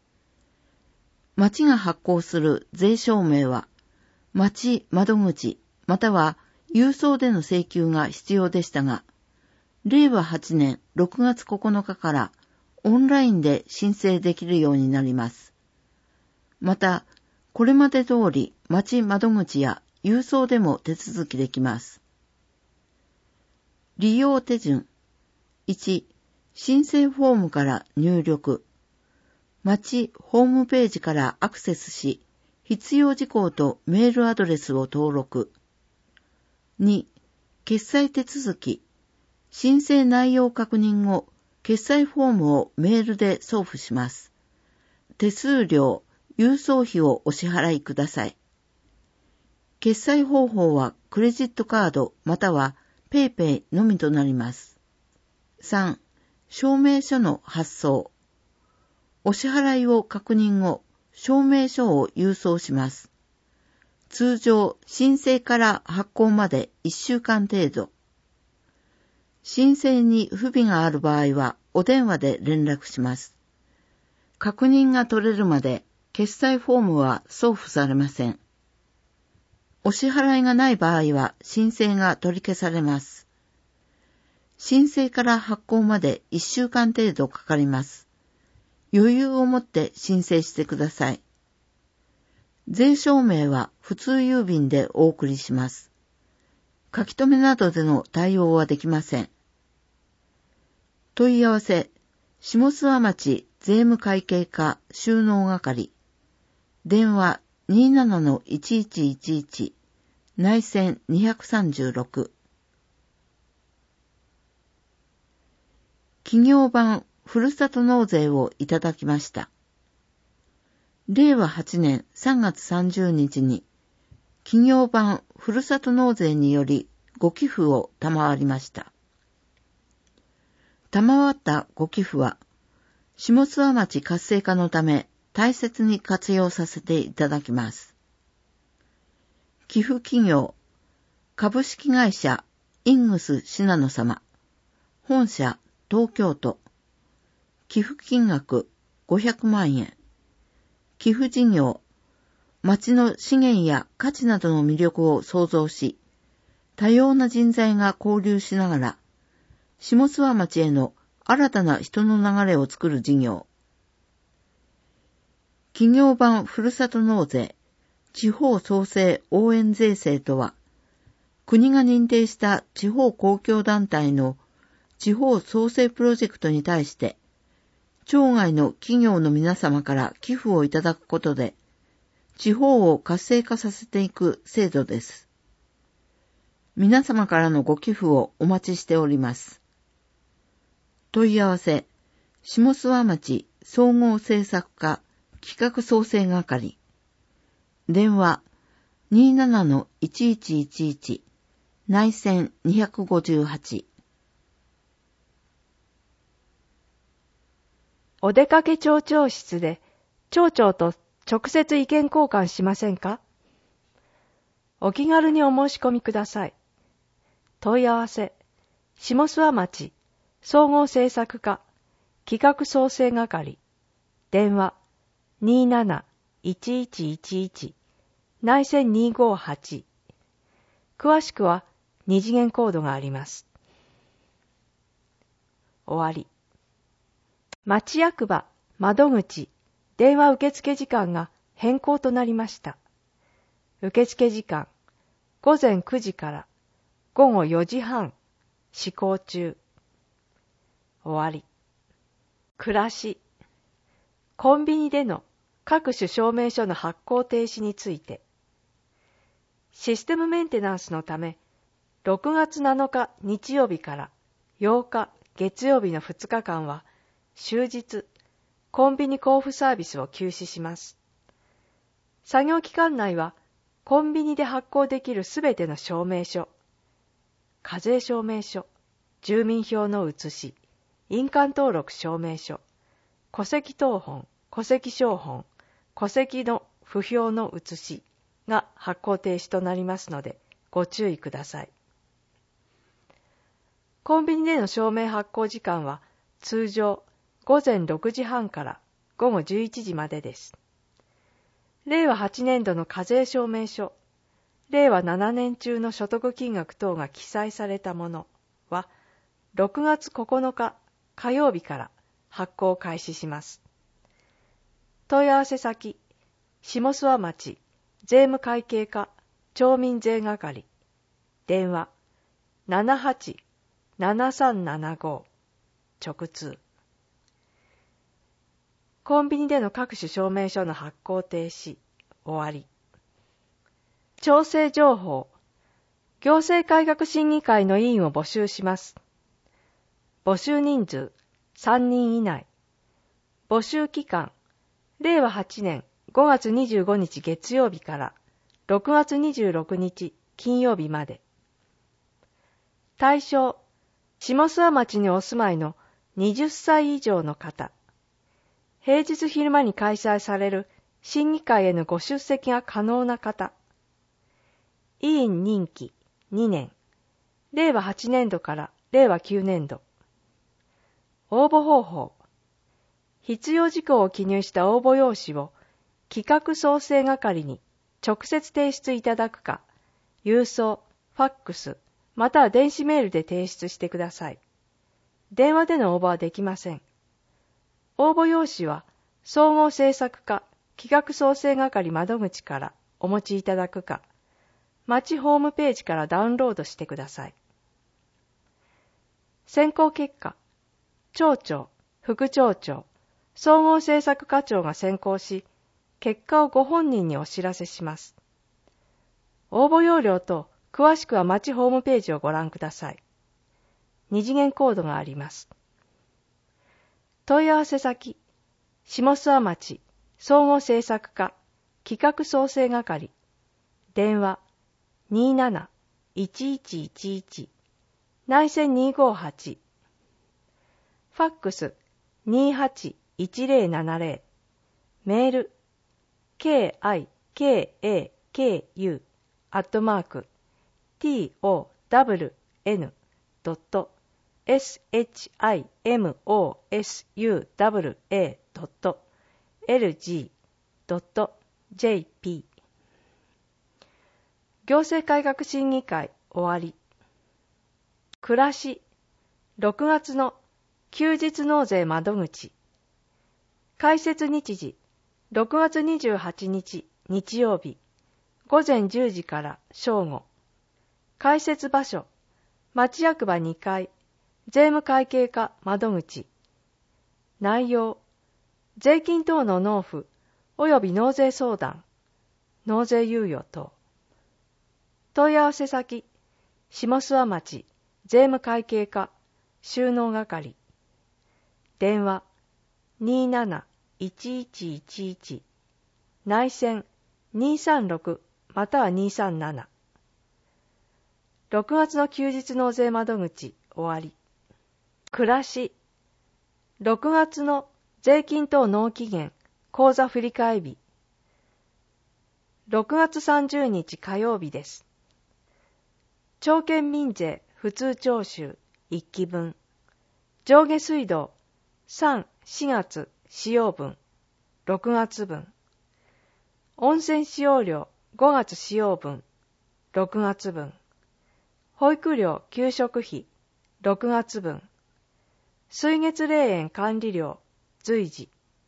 町が発行する税証明は、町窓口または郵送での請求が必要でしたが、れいわはちねんろくがつここのかからオンラインで申請できるようになります。また、これまで通り町窓口や郵送でも手続きできます。利用手順。いち、申請フォームから入力。町ホームページからアクセスし、必要事項とメールアドレスを登録。に、決済手続き。申請内容確認後、決済フォームをメールで送付します。手数料、郵送費をお支払いください。決済方法はクレジットカードまたはペイペイのみとなります。さん、証明書の発送。お支払いを確認後、証明書を郵送します。通常、申請から発行までいっしゅうかん程度。申請に不備がある場合は、お電話で連絡します。確認が取れるまで、決済フォームは送付されません。お支払いがない場合は、申請が取り消されます。申請から発行までいっしゅうかん程度かかります。余裕を持って申請してください。税証明は普通郵便でお送りします。書き留めなどでの対応はできません。問い合わせ、下諏訪町税務会計課収納係。電話 にーななのいちいちいちいち 内線にさんろく。企業版ふるさと納税をいただきました。れいわはちねんさんがつさんじゅうにちに企業版ふるさと納税によりご寄付を賜りました。賜ったご寄付は下諏訪町活性化のため大切に活用させていただきます。寄付企業株式会社イングス信濃様本社東京都寄付金額ごひゃくまんえん寄付事業町の資源や価値などの魅力を創造し多様な人材が交流しながら下諏訪町への新たな人の流れを作る事業企業版ふるさと納税地方創生応援税制とは国が認定した地方公共団体の地方創生プロジェクトに対して町外の企業の皆様から寄付をいただくことで地方を活性化させていく制度です。皆様からのご寄付をお待ちしております。問い合わせ下諏訪町総合政策課企画創生係電話 にーななのいちいちいちいち 内線にごはち。 お出かけ町長室で町長と直接意見交換しませんか？お気軽にお申し込みください。問い合わせ下諏訪町総合政策課企画創生係電話 にーなないちいちいちいち 内線にごはち。詳しくは二次元コードがあります。終わり。町役場窓口電話受付時間が変更となりました。受付時間ごぜんくじからごごよじはん施行中。終わり。暮らしコンビニでの各種証明書の発行停止についてシステムメンテナンスのためろくがつなのか日曜日からようか月曜日のふつかかんは終日コンビニ交付サービスを休止します。作業期間内はコンビニで発行できるすべての証明書、課税証明書、住民票の写し、印鑑登録証明書、戸籍謄本、戸籍抄本、戸籍の不評の写しが発行停止となりますのでご注意ください。コンビニでの証明発行時間は通常ごぜんろくじはんからごごじゅういちじまでです。れいわはちねんどの課税証明書、れいわななねん中の所得金額等が記載されたものはろくがつここのか火曜日から発行を開始します。問い合わせ先、下諏訪町税務会計課町民税係電話 ななはちななさんななご 直通。コンビニでの各種証明書の発行停止、終わり。調整情報、行政改革審議会の委員を募集します。募集人数さんにん以内。募集期間、れいわはちねんごがつにじゅうごにち月曜日からろくがつにじゅうろくにち金曜日まで。 対象、下諏訪町にお住まいのはたち以上の方。平日昼間に開催される審議会へのご出席が可能な方。委員任期にねん。れいわはちねんどかられいわきゅうねんど。応募方法。必要事項を記入した応募用紙を企画創成係に直接提出いただくか、郵送、ファックス、または電子メールで提出してください。電話での応募はできません。応募用紙は総合政策課企画創成係窓口からお持ちいただくか、町ホームページからダウンロードしてください。選考結果、町長、副町長、総合政策課長が選考し、結果をご本人にお知らせします。応募要領と詳しくは町ホームページをご覧ください。二次元コードがあります。問い合わせ先、下諏訪町総合政策課企画創成係、電話 にーなな いちいちいちいち 内線にーごーはち、ファックス にーはちいちぜろななぜろ、メール ケーアイケーエーケーユー アットマーク ティーオーダブリューエヌ ドット シモスワ ドット エルジー ドット ジェーピー。 行政改革審議会終わり。暮らしろくがつの休日納税窓口。開設日時ろくがつにじゅうはちにち日曜日ごぜんじゅうじから正午。開設場所町役場にかい税務会計課窓口。内容税金等の納付及び納税相談、納税猶予等。問い合わせ先下諏訪町税務会計課収納係。電話 にーなないちいちいちいち 内線にーさんろくまたはにーさんなな。ろくがつの休日納税窓口終わり。暮らしろくがつの税金等納期限口座振替日ろくがつさんじゅうにち火曜日です。町県民税普通徴収いっきぶん、上下水道さん、しがつ使用分、ろくがつぶん、温泉使用料ごがつ使用分、ろくがつぶん、保育料給食費ろくがつぶん、水月霊園管理料随時。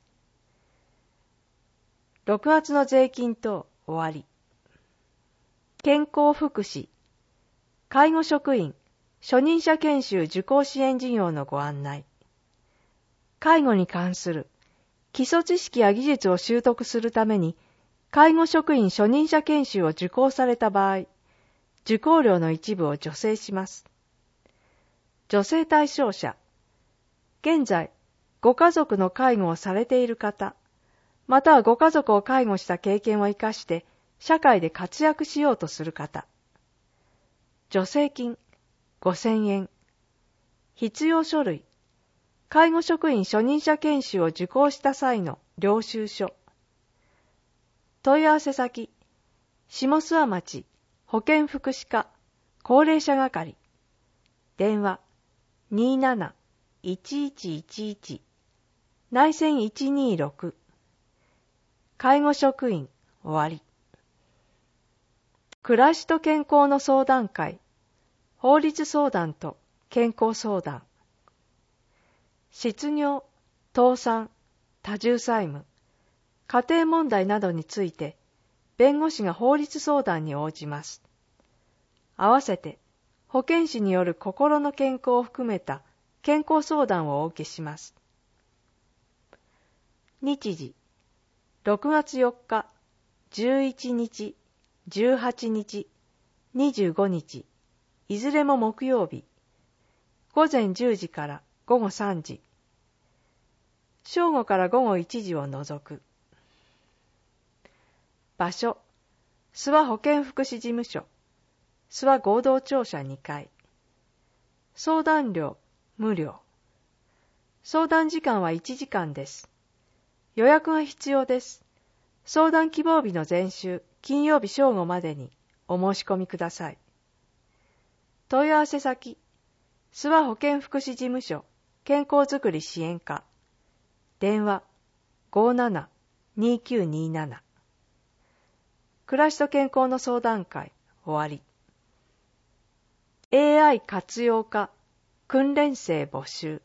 ろくがつの税金等終わり。健康福祉介護職員初任者研修受講支援事業のご案内。介護に関する基礎知識や技術を習得するために介護職員初任者研修を受講された場合、受講料の一部を助成します。助成対象者、現在ご家族の介護をされている方、またはご家族を介護した経験を生かして社会で活躍しようとする方。助成金ごせんえん。必要書類、介護職員初任者研修を受講した際の領収書。問い合わせ先、下諏訪町保健福祉課高齢者係。電話 にーなないちいちいちいち 内線いちにーろく。介護職員終わり。暮らしと健康の相談会、法律相談と健康相談。失業、倒産、多重債務、家庭問題などについて弁護士が法律相談に応じます。合わせて保健師による心の健康を含めた健康相談をお受けします。日時ろくがつよっか、じゅういちにち、じゅうはちにち、にじゅうごにち、いずれも木曜日、ごぜんじゅうじからごごさんじ、正午からごごいちじを除く。場所、諏訪保健福祉事務所、諏訪合同庁舎にかい。 相談料無料。相談時間はいちじかんです。予約が必要です。相談希望日の前週、金曜日正午までにお申し込みください。問い合わせ先、諏訪保健福祉事務所健康づくり支援課。電話 ごーなな にーきゅうにーなな。暮らしと健康の相談会終わり。エーアイ 活用化訓練生募集。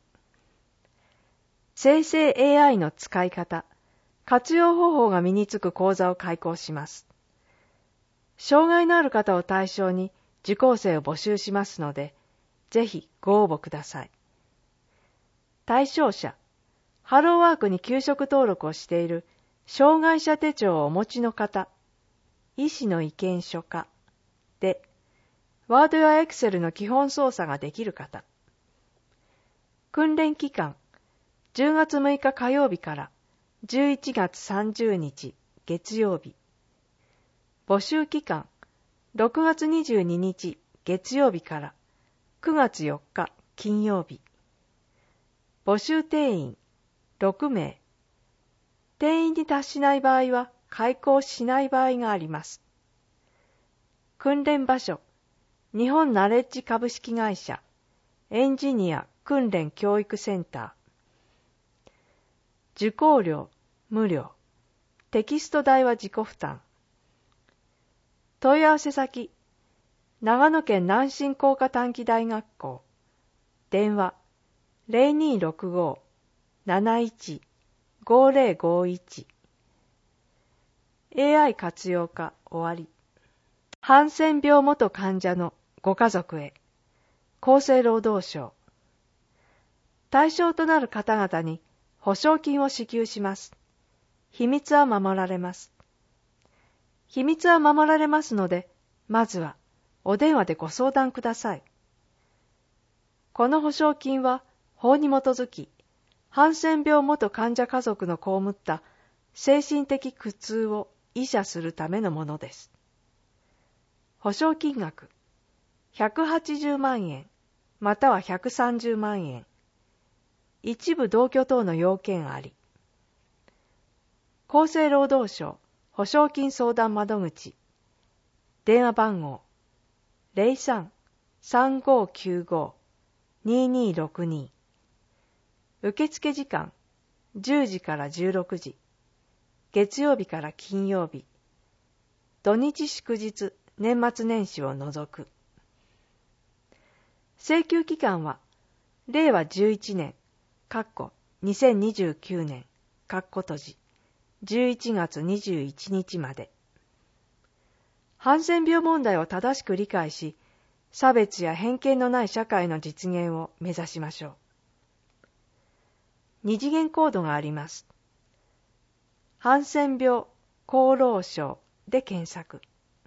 生成 エーアイ の使い方、活用方法が身につく講座を開講します。障害のある方を対象に受講生を募集しますので、ぜひご応募ください。対象者、ハローワークに給食登録をしている障害者手帳をお持ちの方、医師の意見書家で、ワードやエクセルの基本操作ができる方。訓練期間、じゅうがつむいか火曜日からじゅういちがつさんじゅうにち月曜日。募集期間、ろくがつにじゅうににち月曜日からくがつよっか金曜日。募集定員ろくめい。定員に達しない場合は開講しない場合があります。訓練場所、日本ナレッジ株式会社エンジニア訓練教育センター。受講料無料。テキスト代は自己負担。問い合わせ先、長野県南進工科短期大学校。電話 ゼロにーろくごーなないちごーぜろごいち。エーアイ 活用化終わり。ハンセン病元患者のご家族へ。厚生労働省。対象となる方々に保証金を支給します。秘密は守られます。秘密は守られますので、まずはお電話でご相談ください。この保証金は法に基づき、ハンセン病元患者家族の被った精神的苦痛を医者するためのものです。保証金額ひゃくはちじゅうまんえんまたはひゃくさんじゅうまんえん。一部同居等の要件あり。厚生労働省保証金相談窓口。電話番号 ゼロさん さんごーきゅうごー にーにーろくに。受付時間じゅうじからじゅうろくじ。月曜日から金曜日。土日祝日、年末年始を除く。請求期間は、れいわじゅういちねん、かっこにせんにじゅうきゅうねん、かっこ閉じ、じゅういちがつにじゅういちにちまで。ハンセン病問題を正しく理解し、差別や偏見のない社会の実現を目指しましょう。二次元コードがあります。ハンセン病厚労省で検索。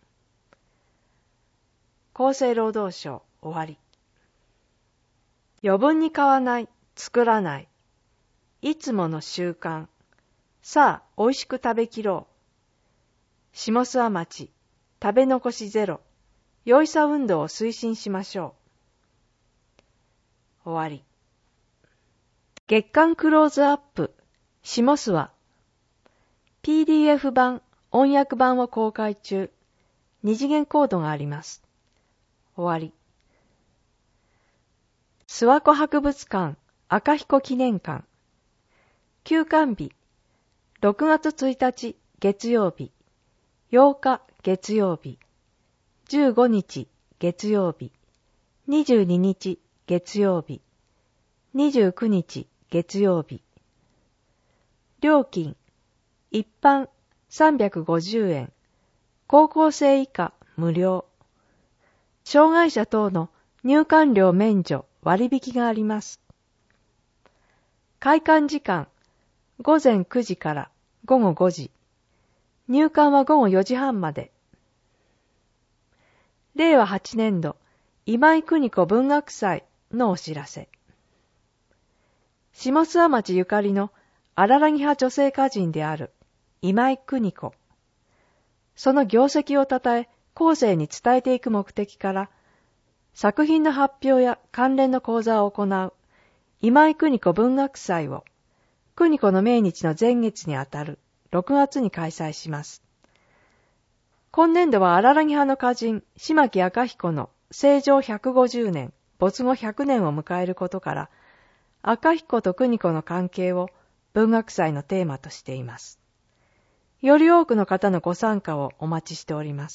厚生労働省終わり。余分に買わない、作らない。いつもの習慣。さあ、おいしく食べきろう。下諏訪町、食べ残しゼロ。よいさ運動を推進しましょう。終わり。月刊クローズアップ、下諏訪。ピーディーエフ 版、音訳版を公開中。二次元コードがあります。終わり。諏訪湖博物館赤彦記念館。休館日、ろくがつついたち月曜日、ようか月曜日、じゅうごにち月曜日、にじゅうににち月曜日、にじゅうくにち月曜日。料金、一般さんびゃくごじゅうえん、高校生以下無料。障害者等の入館料免除割引があります。開館時間、ごぜんくじからごごごじ。入館はごごよじはんまで。れいわはちねんど今井邦子文学祭のお知らせ。下諏訪町ゆかりの荒らぎ派女性歌人である今井邦子。その業績をたたえ後世に伝えていく目的から、 作品の発表や関連の講座を行う今井邦子文学祭を邦子の命日の前月にあたるろくがつに開催します。今年度は荒らぎ派の歌人、島木赤彦の成城ひゃくごじゅうねん、没後ひゃくねんを迎えることから、赤彦と邦子の関係を文学祭のテーマとしています。より多くの方のご参加をお待ちしております。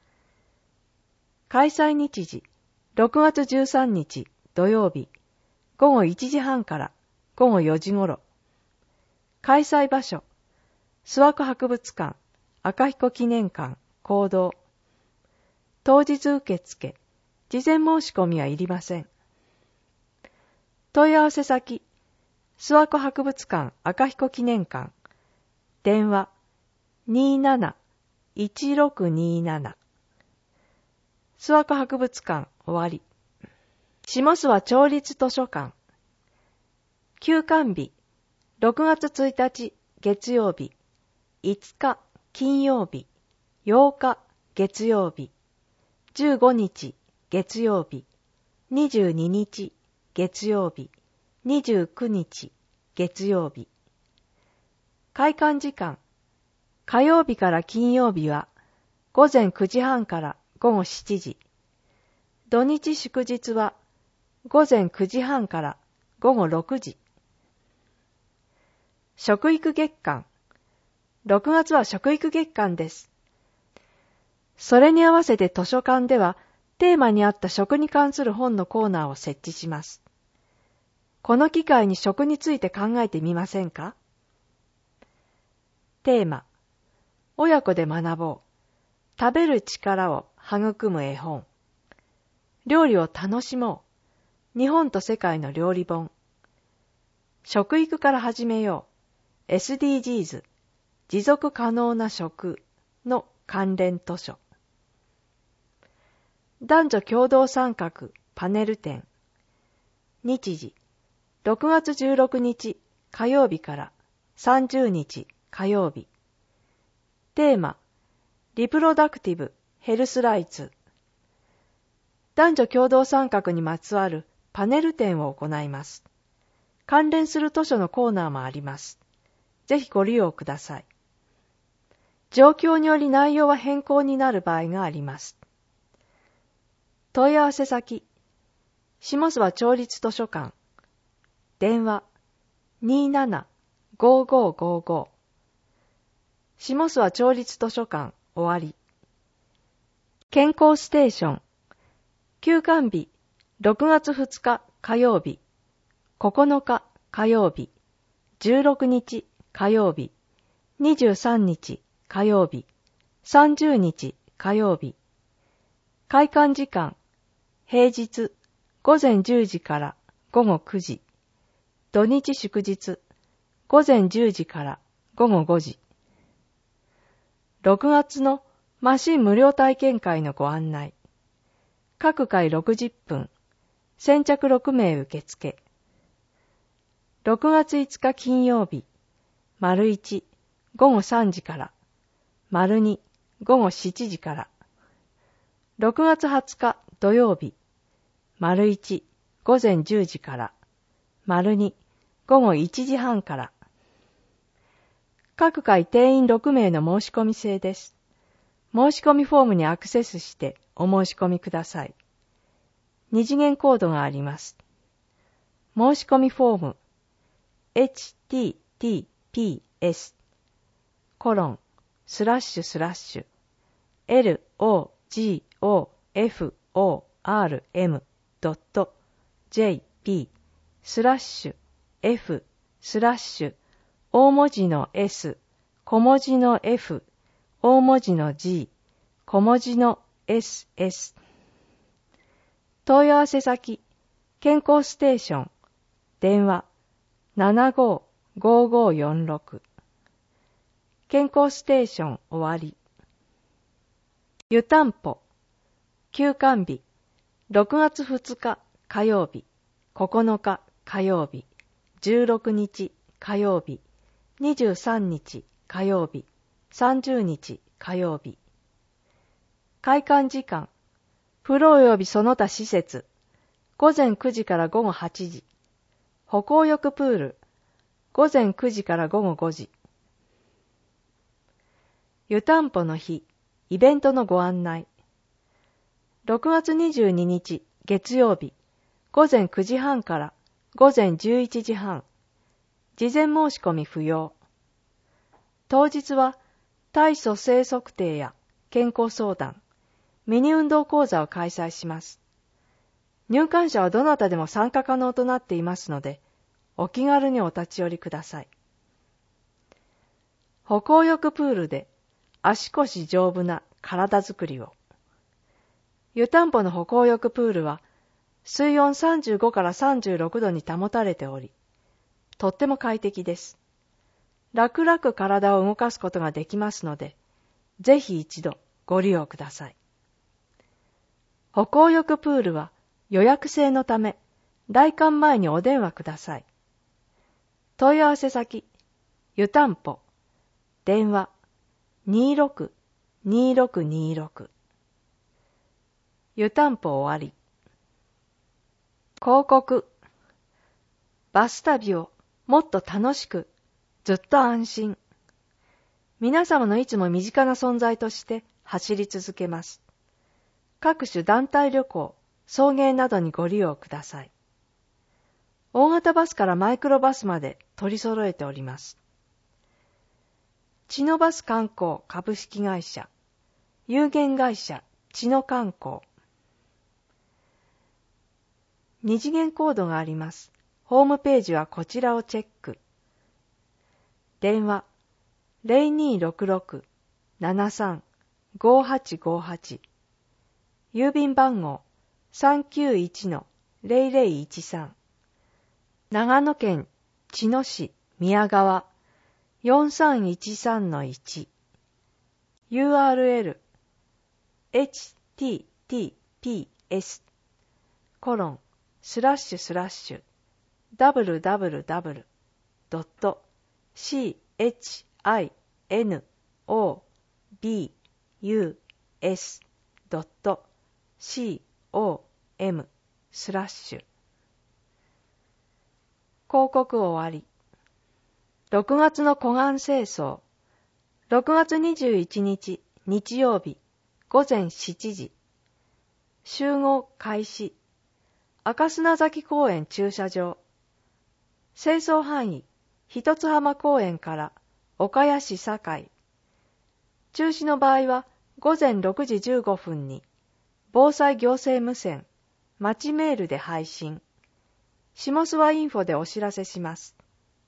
開催日時、ろくがつじゅうさんにち土曜日、ごごいちじはんからごごよじごろ。開催場所、諏訪湖博物館、赤彦記念館、講堂。当日受付、事前申し込みはいりません。問い合わせ先、諏訪湖博物館赤彦記念館、電話 にーなな いちろくにーなな。諏訪湖博物館終わり。下諏訪町立図書館。休館日、ろくがつついたち月曜日、いつか金曜日、ようか月曜日、じゅうごにち月曜日、にじゅうににち月曜日、にじゅうくにち月曜日。開館時間、火曜日から金曜日はごぜんくじはんからごごしちじ、土日祝日はごぜんくじはんからごごろくじ。食育月間、ろくがつは食育月間です。それに合わせて図書館ではテーマに合った食に関する本のコーナーを設置します。この機会に食について考えてみませんか？テーマ、親子で学ぼう。食べる力を育む絵本。料理を楽しもう。日本と世界の料理本。食育から始めよう。エスディージーズ、持続可能な食の関連図書。男女共同参画パネル展。日時、ろくがつじゅうろくにち火曜日からさんじゅうにち火曜日。テーマ、リプロダクティブヘルスライツ。男女共同参画にまつわるパネル展を行います。関連する図書のコーナーもあります。ぜひご利用ください。状況により内容は変更になる場合があります。問い合わせ先、下諏訪町立図書館。電話 にーなな ごーごーごーご。下諏訪町立図書館終わり。健康ステーション。休館日、ろくがつふつか火曜日、ここのか火曜日、じゅうろくにち火曜日、にじゅうさんにち火曜日、さんじゅうにち火曜日。開館時間、平日ごぜんじゅうじからごごくじ、土日祝日ごぜんじゅうじからごごごじ。ろくがつのマシン無料体験会のご案内。各回ろくじゅっぷん、先着ろくめい受付。ろくがついつか金曜日、丸いち、ごごさんじから、丸に、ごごしちじから。ろくがつはつか土曜日、丸いち、ごぜんじゅうじから、丸に、ごごいちじはんから。各回定員ろくめいの申し込み制です。申し込みフォームにアクセスしてお申し込みください。二次元コードがあります。申し込みフォーム エイチティーティーピーエス コロンスラッシュスラッシュ エルオージーオーエフオーアールエムドットジェーピー スラッシュ F スラッシュ大文字の S 小文字の F大文字の G 小文字の エスエス。 問い合わせ先、健康ステーション。電話 ななごーごーごーよんろく。健康ステーション終わり。湯たんぽ。休館日。ろくがつふつか火曜日、ここのか火曜日、じゅうろくにち火曜日、にじゅうさんにち火曜日、さんじゅうにち火曜日。開館時間、 風呂及びその他施設、ごぜんくじからごごはちじ。歩行浴プール、ごぜんくじからごごごじ。湯たんぽの日、イベントのご案内。ろくがつにじゅうににち月曜日、ごぜんくじはんからごぜんじゅういちじはん。事前申し込み不要。当日は体組成測定や健康相談、ミニ運動講座を開催します。入館者はどなたでも参加可能となっていますので、お気軽にお立ち寄りください。歩行浴プールで足腰丈夫な体づくりを。湯たんぽの歩行浴プールは水温さんじゅうごからさんじゅうろくどに保たれており、とっても快適です。楽々体を動かすことができますので、ぜひ一度ご利用ください。歩行浴プールは予約制のため、来館前にお電話ください。問い合わせ先、湯たんぽ、電話 にーろく にーろくにーろく。湯たんぽ終わり。広告。バス旅をもっと楽しく、ずっと安心。皆様のいつも身近な存在として走り続けます。各種団体旅行、送迎などにご利用ください。大型バスからマイクロバスまで取り揃えております。チノバス観光株式会社、有限会社チノ観光。二次元コードがあります。ホームページはこちらをチェック。電話 ゼロにーろくろく ななさん ごはちごはち。郵便番号 さんきゅういち ゼロゼロいちさん。長野県茅野市宮川 よんさんいちさんのいち。ユーアールエル エイチティーティーピーエス コロンスラッシュスラッシュ ダブリューダブリューダブリュー ドット シーエイチアイエヌオービーユーエス ドット シーオーエム スラッシュ。広告終わり。ろくがつの湖岸清掃。ろくがつにじゅういちにち日曜日ごぜんしちじ。集合開始。赤砂崎公園駐車場。清掃範囲、一つ浜公園から岡谷市堺。中止の場合はごぜんろくじじゅうごふんに防災行政無線、町メールで配信。下諏訪インフォでお知らせします。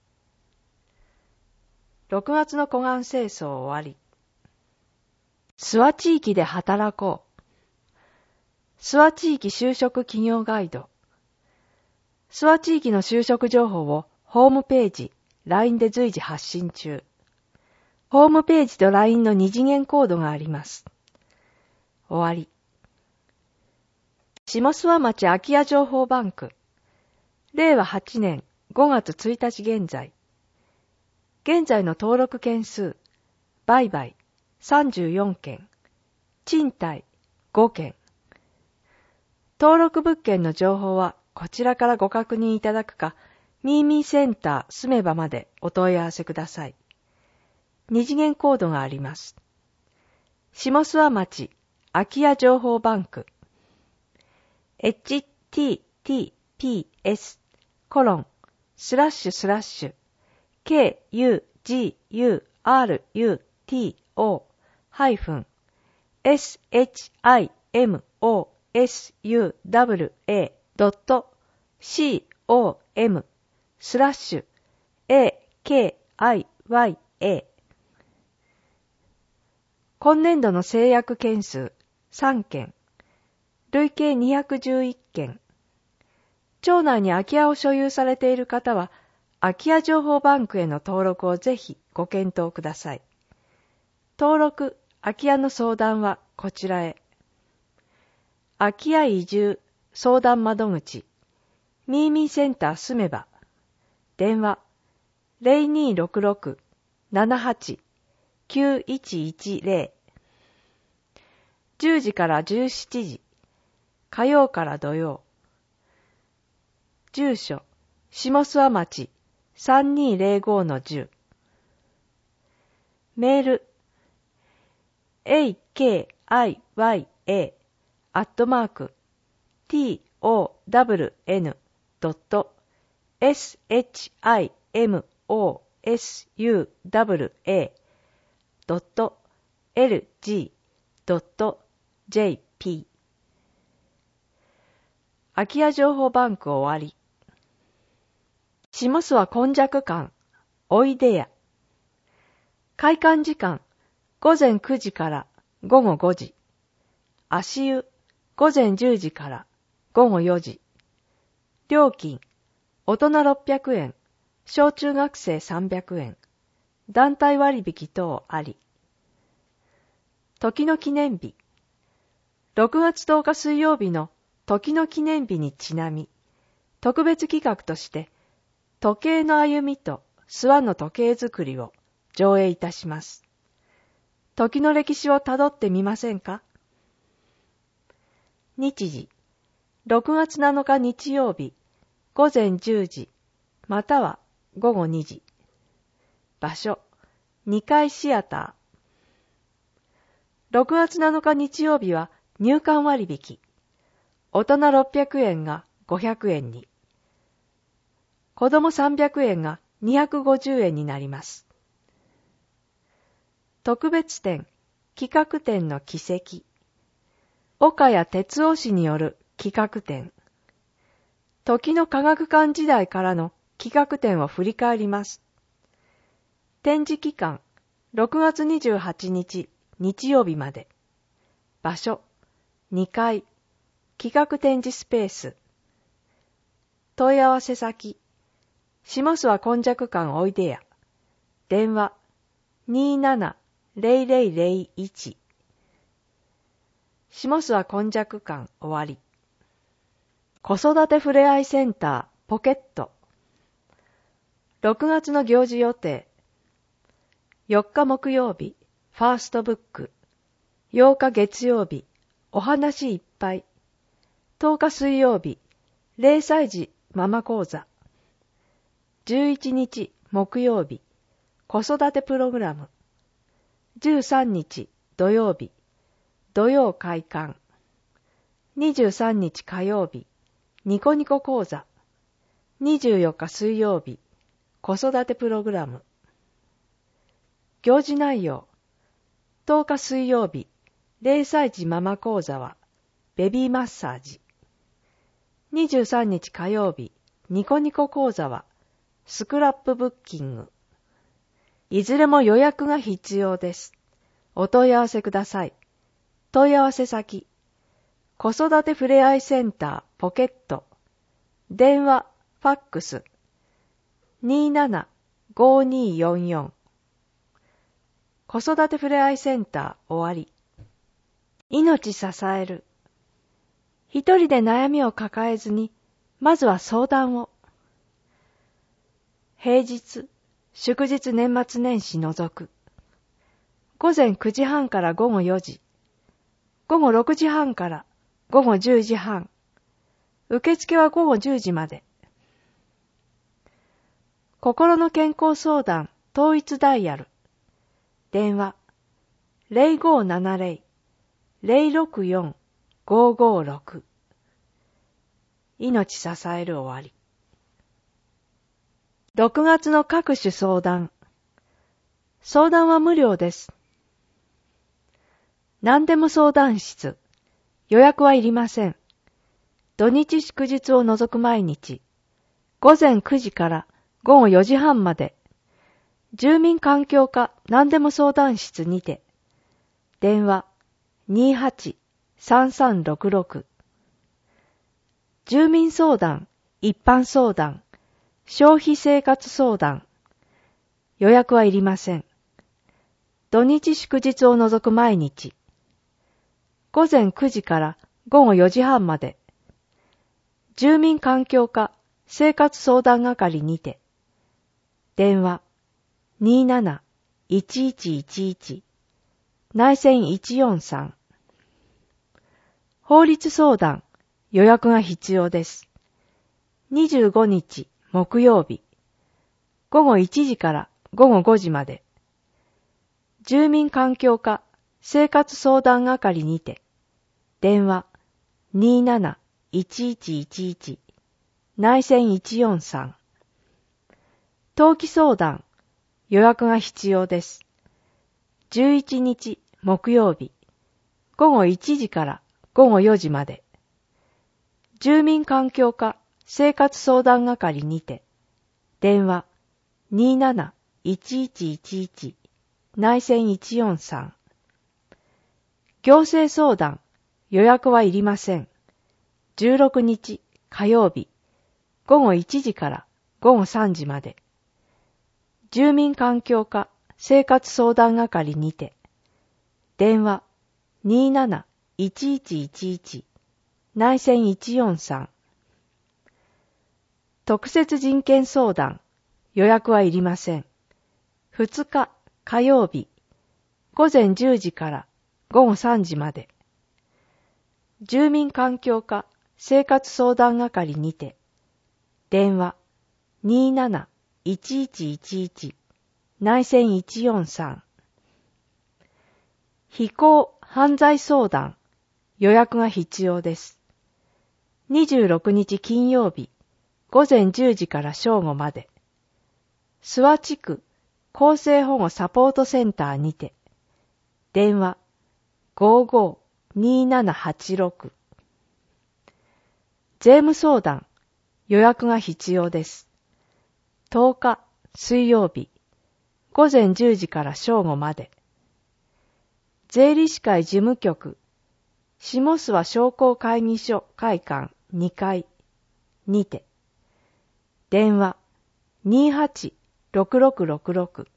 ろくがつの湖岸清掃終わり。諏訪地域で働こう。諏訪地域就職企業ガイド。諏訪地域の就職情報をホームページ、ライン で随時発信中。ホームページと ライン の二次元コードがあります。終わり。下諏訪町空き家情報バンク。れいわはちねんごがつついたち現在。現在の登録件数、売買さんじゅうよんけん、賃貸ごけん。登録物件の情報はこちらからご確認いただくか、ミーミーセンター住めばまでお問い合わせください。二次元コードがあります。下諏訪町空き家情報バンク。エイチティーティーピーエス コロンスラッシュスラッシュ ケーユージーユーアールユーティーオー ハイフン エスエイチアイエムオーエスユーダブリューエー ドット シーオーエム スラッシュ エーケーアイワイエー。今年度の成約件数さんけん、累計にひゃくじゅういっけん。町内に空き家を所有されている方は、空き家情報バンクへの登録をぜひご検討ください。登録、空き家の相談はこちらへ。空き家移住相談窓口、ミーミーセンター住めば、電話ゼロにーろくろく ななはち きゅういちいちゼロ。じゅうじからじゅうしちじ、 火曜から土曜。住所、下諏訪町 さんにーぜろごのじゅう。メール、エーケーアイワイエー アットマーク ティーオーダブリューエヌ ドット シモス ドット エルジー ドット ジェーピー。空き家情報バンク終わり。下諏訪今昔館、おいでや。開館時間、午前くじから午後ごじ。足湯、午前じゅうじから午後よじ。料金、大人ろっぴゃくえん、小中学生さんびゃくえん。団体割引等あり。時の記念日。ろくがつとおか水曜日の時の記念日にちなみ、特別企画として、時計の歩みと諏訪の時計作りを上映いたします。時の歴史をたどってみませんか？日時、ろくがつなのか日曜日、午前じゅうじ、または午後にじ。場所、にかいシアター。ろくがつなのか日曜日は入館割引。大人ろっぴゃくえんがごひゃくえんに。子供さんびゃくえんがにひゃくごじゅうえんになります。特別展、企画展の奇跡。岡谷哲夫氏による企画展。時の科学館時代からの企画展を振り返ります。展示期間、ろくがつにじゅうはちにち日曜日まで。場所、にかい、企画展示スペース。問い合わせ先、下諏訪今昔館おいでや。電話、にーなな ぜろぜろぜろいち。下諏訪今昔館終わり。子育てふれあいセンターポケット。ろくがつの行事予定。よっか木曜日、ファーストブック。ようか月曜日、お話いっぱい。とおか水曜日、れいさい児ママ講座。じゅういちにち木曜日、子育てプログラム。じゅうさんにち土曜日、土曜開館。にじゅうさんにち火曜日、ニコニコ講座。にじゅうよっか水曜日、子育てプログラム。行事内容。とおか水曜日、れいさい児ママ講座は、ベビーマッサージ。にじゅうさんにち火曜日、ニコニコ講座は、スクラップブッキング。いずれも予約が必要です。お問い合わせください。問い合わせ先、子育てふれあいセンターポケット。電話、ファックス、にーなな ごーにーよんよん。子育てふれあいセンター終わり。命支える。一人で悩みを抱えずに、まずは相談を。平日、祝日年末年始除く。午前くじはんから午後よじ。午後ろくじはんから午後じゅうじはん。受付は午後じゅうじまで。心の健康相談統一ダイヤル。電話ゼロごーななゼロ ゼロろくよん ごーごーろく。命支える終わり。ろくがつの各種相談。相談は無料です。何でも相談室。予約はいりません。土日祝日を除く毎日。午前くじから午後よじはんまで。住民環境課何でも相談室にて。電話 にーはち さんさんろくろく。住民相談、一般相談、消費生活相談。予約はいりません。土日祝日を除く毎日。午前くじから午後よじはんまで。住民環境課生活相談係にて。電話 にーなな いちいちいちいち 内線いちよんさん。法律相談、 予約が必要です。にじゅうごにち木曜日、ごごいちじからごごごじまで、住民環境課生活相談係にて、電話 にーなないちいちいちいち 内線いちよんさん。登記相談、予約が必要です。じゅういちにち木曜日、ごごいちじからごごよじまで、住民環境課生活相談係にて、電話 にーなないちいちいちいち 内線いちよんさん。行政相談、予約はいりません。じゅうろくにち火曜日、ごごいちじからごごさんじまで、住民環境課生活相談係にて、電話 にーなないちいちいちいち 内線いちよんさん。特設人権相談、予約はいりません。ふつか火曜日、ごぜんじゅうじからごごさんじまで、住民環境課生活相談係にて、電話 にーなないちいちいちいち 内線いちよんさん。非行犯罪相談、予約が必要です。にじゅうろくにち金曜日、ごぜんじゅうじから正午まで、諏訪地区更生保護サポートセンターにて、電話 ごーごーにーななはちろく。税務相談、予約が必要です。とおか水曜日、ごぜんじゅうじから正午まで、税理士会事務局下諏訪商工会議所会館にかいにて、電話 にーはちろくろくろくろく。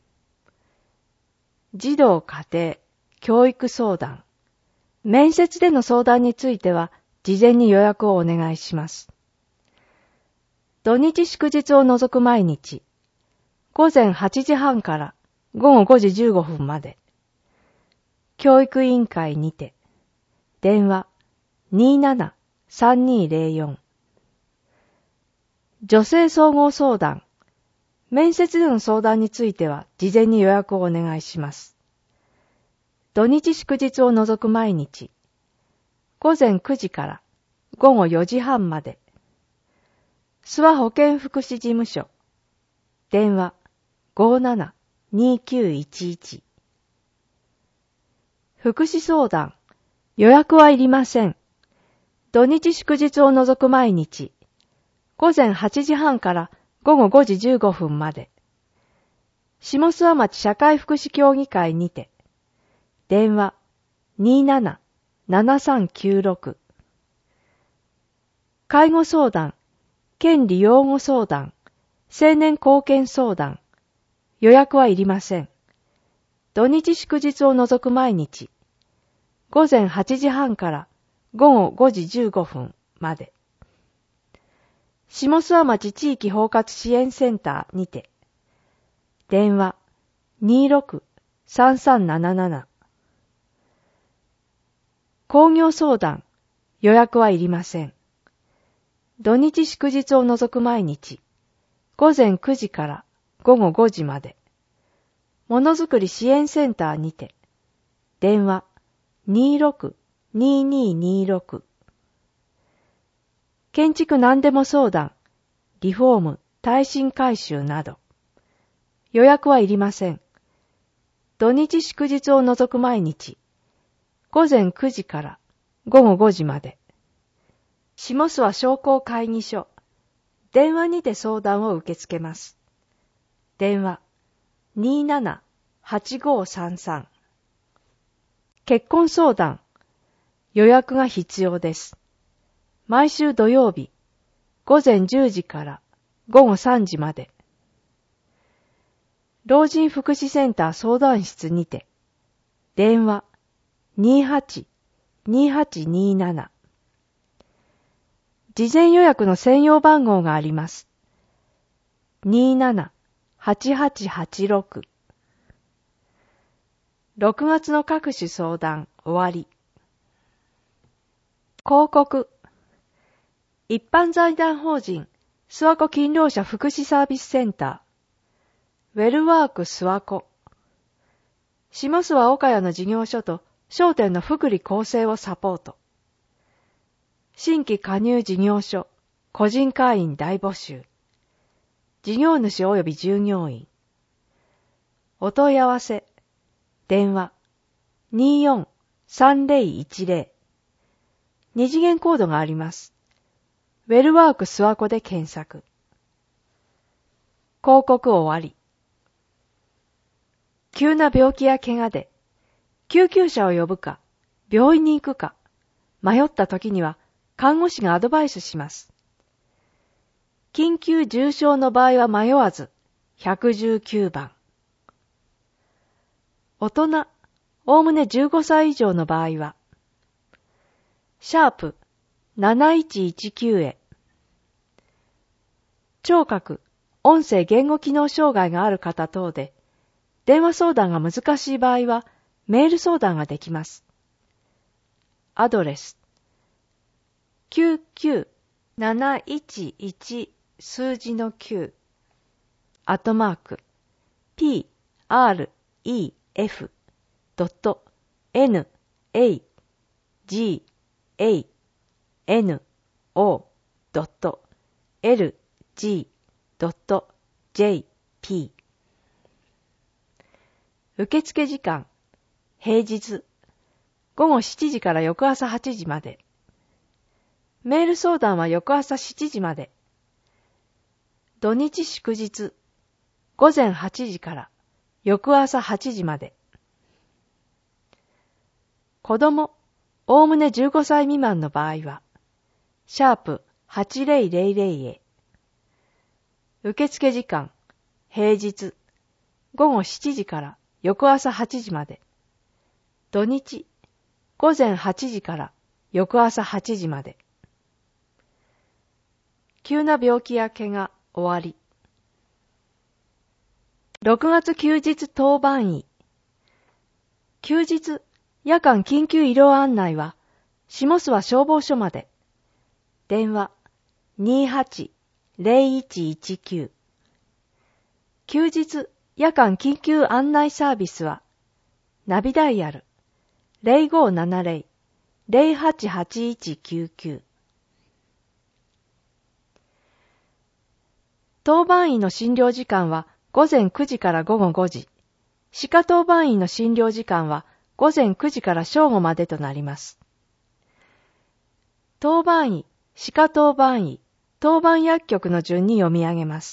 児童家庭教育相談、面接での相談については事前に予約をお願いします。土日祝日を除く毎日、ごぜんはちじはんからごごごじじゅうごふんまで、教育委員会にて、電話 にーななさんにーぜろよん。女性総合相談、面接での相談については事前に予約をお願いします。土日祝日を除く毎日、ごぜんくじからごごよじはんまで、諏訪保健福祉事務所、電話 ごーななにーきゅういちいち。福祉相談、予約はいりません。土日祝日を除く毎日、ごぜんはちじはんからごごごじじゅうごふんまで、下諏訪町社会福祉協議会にて、電話 にーななななさんきゅうろく。介護相談、権利擁護相談、青年貢献相談、予約はいりません。土日祝日を除く毎日、ごぜんはちじはんからごごごじじゅうごふんまで、下諏訪町地域包括支援センターにて、電話 にーろくさんさんなななな。工業相談、予約はいりません。土日祝日を除く毎日、ごぜんくじからごごごじまで、ものづくり支援センターにて、電話 にーろくにーにーにーろく。建築何でも相談、リフォーム、耐震改修など、予約はいりません。土日祝日を除く毎日、ごぜんくじからごごごじまで、下諏訪商工会議所、電話にて相談を受け付けます。電話 にーななはちごさんさん。結婚相談、予約が必要です。毎週土曜日、ごぜんじゅうじからごごさんじまで、老人福祉センター相談室にて、電話 にーはちにーはちにーなな。事前予約の専用番号があります。にーななはちはちはちろく。ろくがつの各種相談終わり。広告、 一般財団法人諏訪湖勤労者福祉サービスセンター、ウェルワーク諏訪湖、下諏訪岡谷の事業所と商店の福利厚生をサポート。新規加入事業所、個人会員大募集。事業主及び従業員。お問い合わせ、電話、にーよんさんぜろいちぜろ。二次元コードがあります。ウェルワーク諏訪湖で検索。広告終わり。急な病気や怪我で、救急車を呼ぶか、病院に行くか、迷った時には看護師がアドバイスします。緊急重症の場合は迷わず、いちいちきゅうばん。大人、おおむねじゅうごさい以上の場合は、シャープなないちいちきゅうへ。聴覚、音声言語機能障害がある方等で、電話相談が難しい場合は、メール相談ができます。アドレス、きゅうきゅうなないちいち数字のきゅう、アットマーク、ピーアールイーエフドットエヌエージーエーエヌオードットエルジードットジェーピー。受付時間、平日、ごごしちじから翌朝はちじまで。メール相談は翌朝しちじまで。土日祝日、ごぜんはちじから翌朝はちじまで。子供、おおむねじゅうごさい未満の場合は、シャープはちぜろぜろぜろへ。受付時間、平日、ごごしちじから翌朝はちじまで。土日、ごぜんはちじから翌朝はちじまで。急な病気や怪我、終わり。ろくがつ休日当番医。休日、夜間緊急医療案内は、下諏訪消防署まで。電話、にーはちぜろいちいちきゅう。休日、夜間緊急案内サービスは、ナビダイヤル、ぜろごななぜろ ぜろはちはちいちきゅうきゅう。当番医の診療時間は午前くじから午後ごじ。歯科当番医の診療時間は午前くじから正午までとなります。当番医、歯科当番医、当番薬局の順に読み上げます。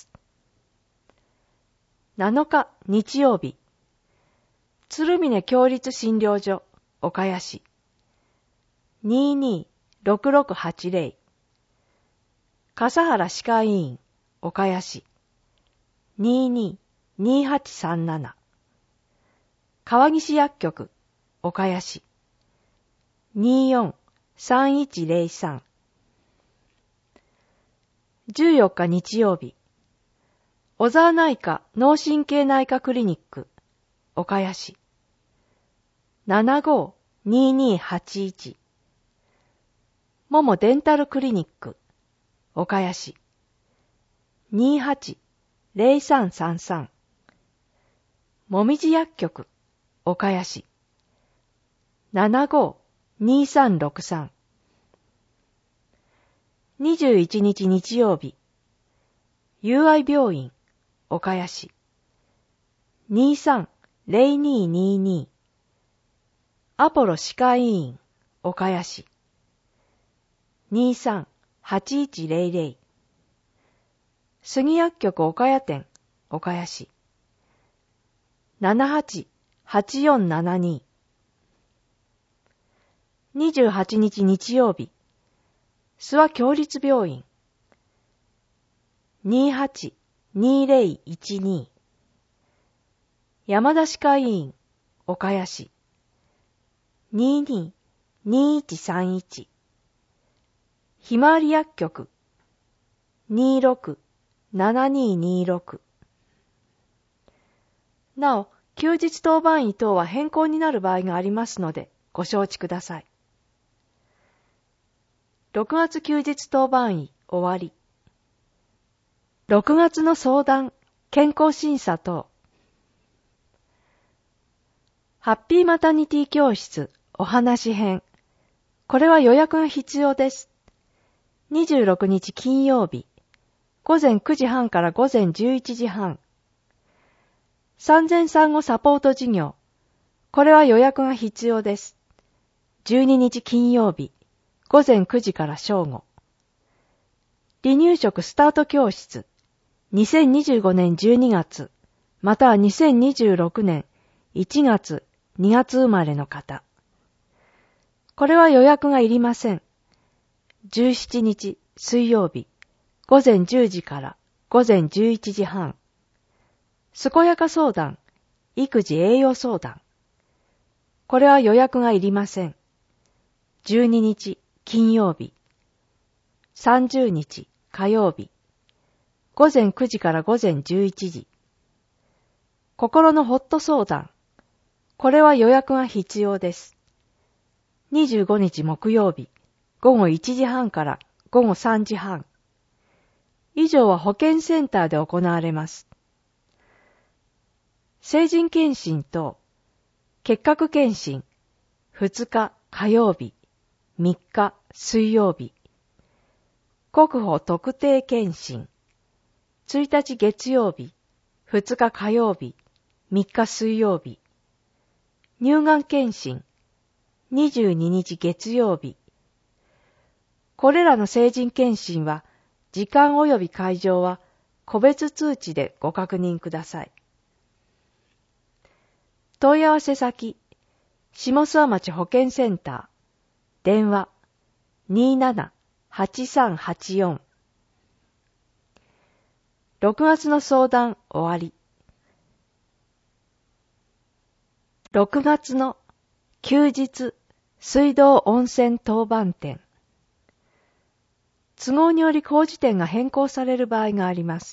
なのか日曜日、鶴峰共立診療所、岡谷市。にーにーろくろくはちぜろ。笠原歯科医院、岡谷市。にーにーにーはちさんなな。川岸薬局、岡谷市。にーよんさんいちぜろさん。じゅうよっか日曜日、小沢内科脳神経内科クリニック、岡谷市。ななごにーにーはちいち。ももデンタルクリニック、岡谷市。にーはちぜろさんさんさん。もみじ薬局、岡谷市。ななごにーさんろくさん。にじゅういちにち日曜日、友愛病院、岡谷市。にーさんぜろにーにーにー。アポロ歯科医院、岡谷市。にーさんはちいちぜろぜろ。杉薬局岡谷店、岡谷市。ななはちはちよんななに。にじゅうはちにち日曜日、諏訪共立病院。にーはちにーぜろいちに。山田歯科医院、岡谷市。にーにーにーいちさんいち。ひまわり薬局。にーろくななにーにーろく。なお、休日当番医等は変更になる場合がありますので、ご承知ください。 ろくがつ休日当番医終わり。ろくがつの相談、健康審査等。ハッピーマタニティ教室お話編。これは予約が必要です。にじゅうろくにち金曜日、午前くじはんから午前じゅういちじはん。産前産後サポート事業。これは予約が必要です。じゅうににち金曜日、午前くじから正午。離乳食スタート教室。にせんにじゅうごねんじゅうにがつ、またはにせんにじゅうろくねんいちがつ、にがつ生まれの方。これは予約がいりません。じゅうしちにち水曜日、午前じゅうじから午前じゅういちじはん。健やか相談、育児栄養相談。これは予約がいりません。じゅうににち金曜日、さんじゅうにち火曜日、午前くじから午前じゅういちじ。心のホット相談。これは予約が必要です。にじゅうごにち木曜日、午後いちじはんから午後さんじはん。以上は保健センターで行われます。成人検診と結核検診、ふつか火曜日、みっか水曜日。国保特定検診、ついたち月曜日、ふつか火曜日、みっか水曜日。乳がん検診、にじゅうににち月曜日。これらの成人検診は、時間及び会場は個別通知でご確認ください。問い合わせ先、下諏訪町保健センター、電話 にーななはちさんはちよん。ろくがつの相談終わり。ろくがつの休日水道温泉当番店。都合により工事店が変更される場合があります。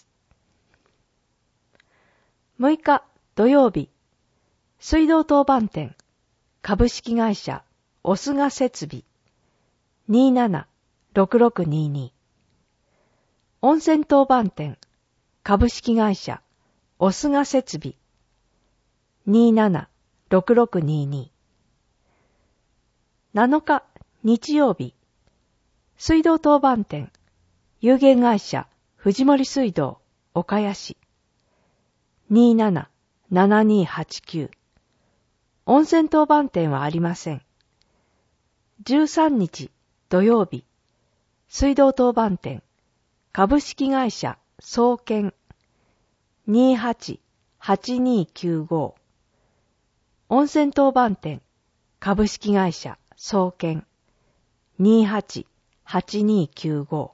むいか土曜日、水道当番店、株式会社オスガ設備 にーななろくろくにーにー。温泉当番店、株式会社オスガ設備 にーななろくろくにーにー。なのか日曜日、水道当番店、有限会社藤森水道岡谷市 にーななななにーはちきゅう。温泉当番店はありません。じゅうさんにち土曜日、水道当番店、株式会社総研 にーはちはちにーきゅうご。温泉当番店、株式会社総研 にーはちはちにーきゅうご。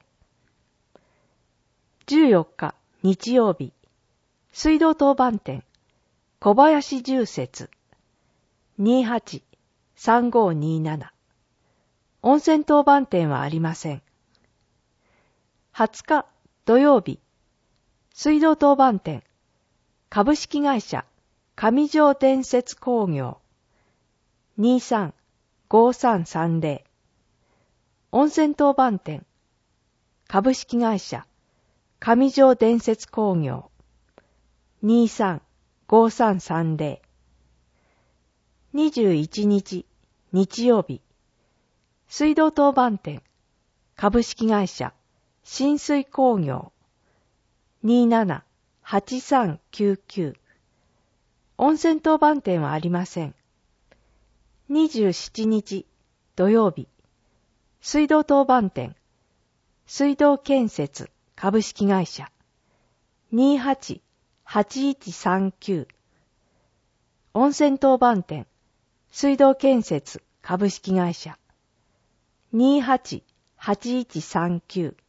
じゅうよっか日曜日、水道当番店、小林住設 にーはちさんごーにーなな。温泉当番店はありません。はつか土曜日、水道当番店、株式会社上条電設工業 にーさんごーさんさんぜろ。温泉当番店、株式会社上条電設工業 にーさんごーさんさんぜろ。にじゅういちにち日曜日、水道当番店、株式会社浸水工業 にーななはちさんきゅうきゅう。温泉当番店はありません。にじゅうしちにち土曜日、水道当番店、水道建設株式会社 にーはちはちいちさんきゅう。温泉当番店、水道建設株式会社 にーはちはちいちさんきゅう。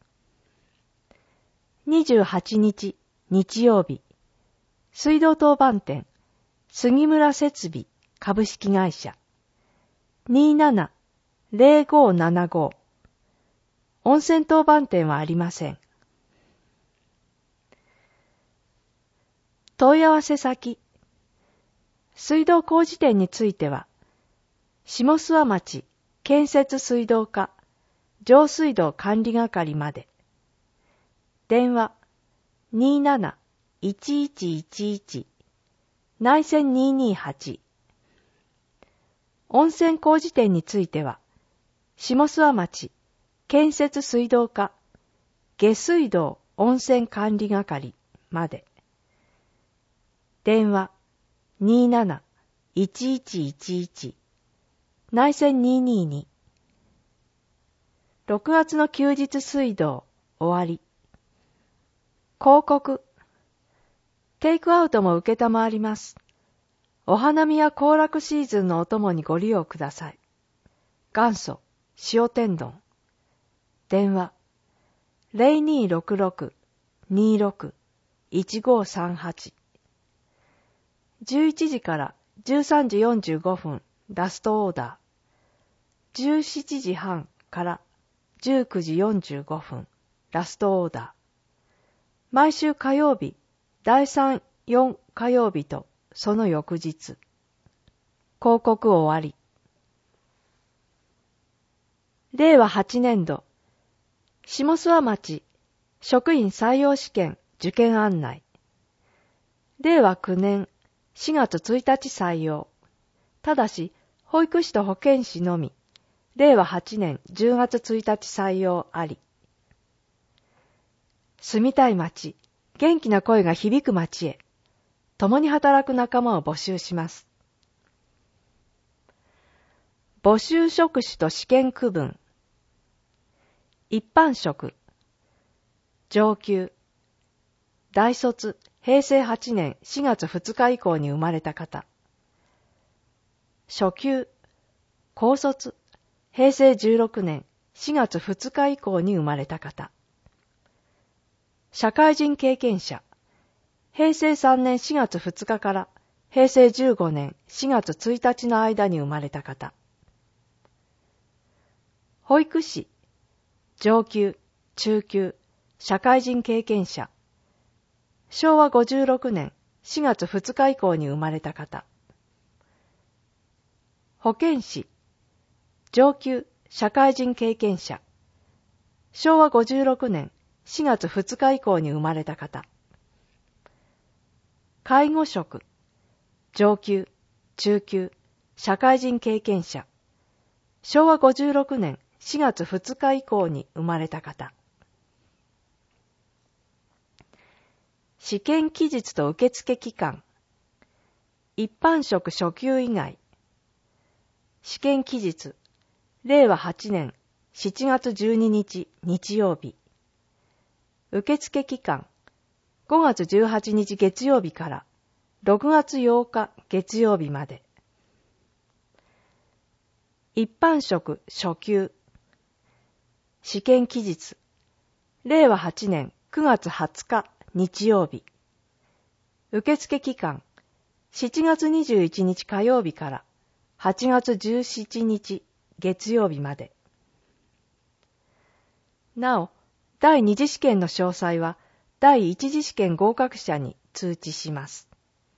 にじゅうはちにち日曜日、水道当番店、杉村設備株式会社 にーななぜろごーななご。温泉当番店はありません。問い合わせ先、水道工事店については、下諏訪町建設水道課上水道管理係まで。電話 にーなな いちいちいちいち 内線にーにーはち。温泉工事店については、下諏訪町建設水道課下水道温泉管理係まで。電話 にーなな いちいちいちいち 内線にーにーに。ろくがつの休日水道終わり。広告。テイクアウトも受けたまわります。お花見や行楽シーズンのお供にご利用ください。元祖塩天丼。電話 ゼロにーろくろく にーろく いちごさんはち。じゅういちじからじゅうさんじよんじゅうごふんラストオーダー。じゅうしちじはんからじゅうくじよんじゅうごふんラストオーダー。毎週火曜日、だいさん、よん火曜日とその翌日。広告終わり。れいわはちねんど、下諏訪町職員採用試験受験案内。れいわきゅうねんしがつついたち採用。ただし、保育士と保健師のみ。れいわはちねんじゅうがつついたち採用あり。住みたい町、元気な声が響く町へ、共に働く仲間を募集します。募集職種と試験区分。一般職、上級、大卒、へいせいはちねんしがつふつか以降に生まれた方。初級、高卒、へいせいじゅうろくねんしがつふつか以降に生まれた方。社会人経験者、へいせいさんねんしがつふつかからへいせいじゅうごねんしがつついたちの間に生まれた方。保育士、上級、中級、社会人経験者、しょうわごじゅうろくねんしがつふつか以降に生まれた方。保健師、上級、社会人経験者、しょうわごじゅうろくねんしがつふつか以降に生まれた方。介護職、上級、中級、社会人経験者、しょうわごじゅうろくねんしがつふつか以降に生まれた方。試験期日と受付期間。一般職初級以外。試験期日、れいわはちねんしちがつじゅうににち日曜日。受付期間、ごがつじゅうはちにち月曜日からろくがつようか月曜日まで。一般職初級。試験期日、れいわはちねんくがつはつか日曜日。受付期間、しちがつにじゅういちにち火曜日からはちがつじゅうしちにち月曜日まで。なお、第二次試験の詳細は第一次試験合格者に通知します。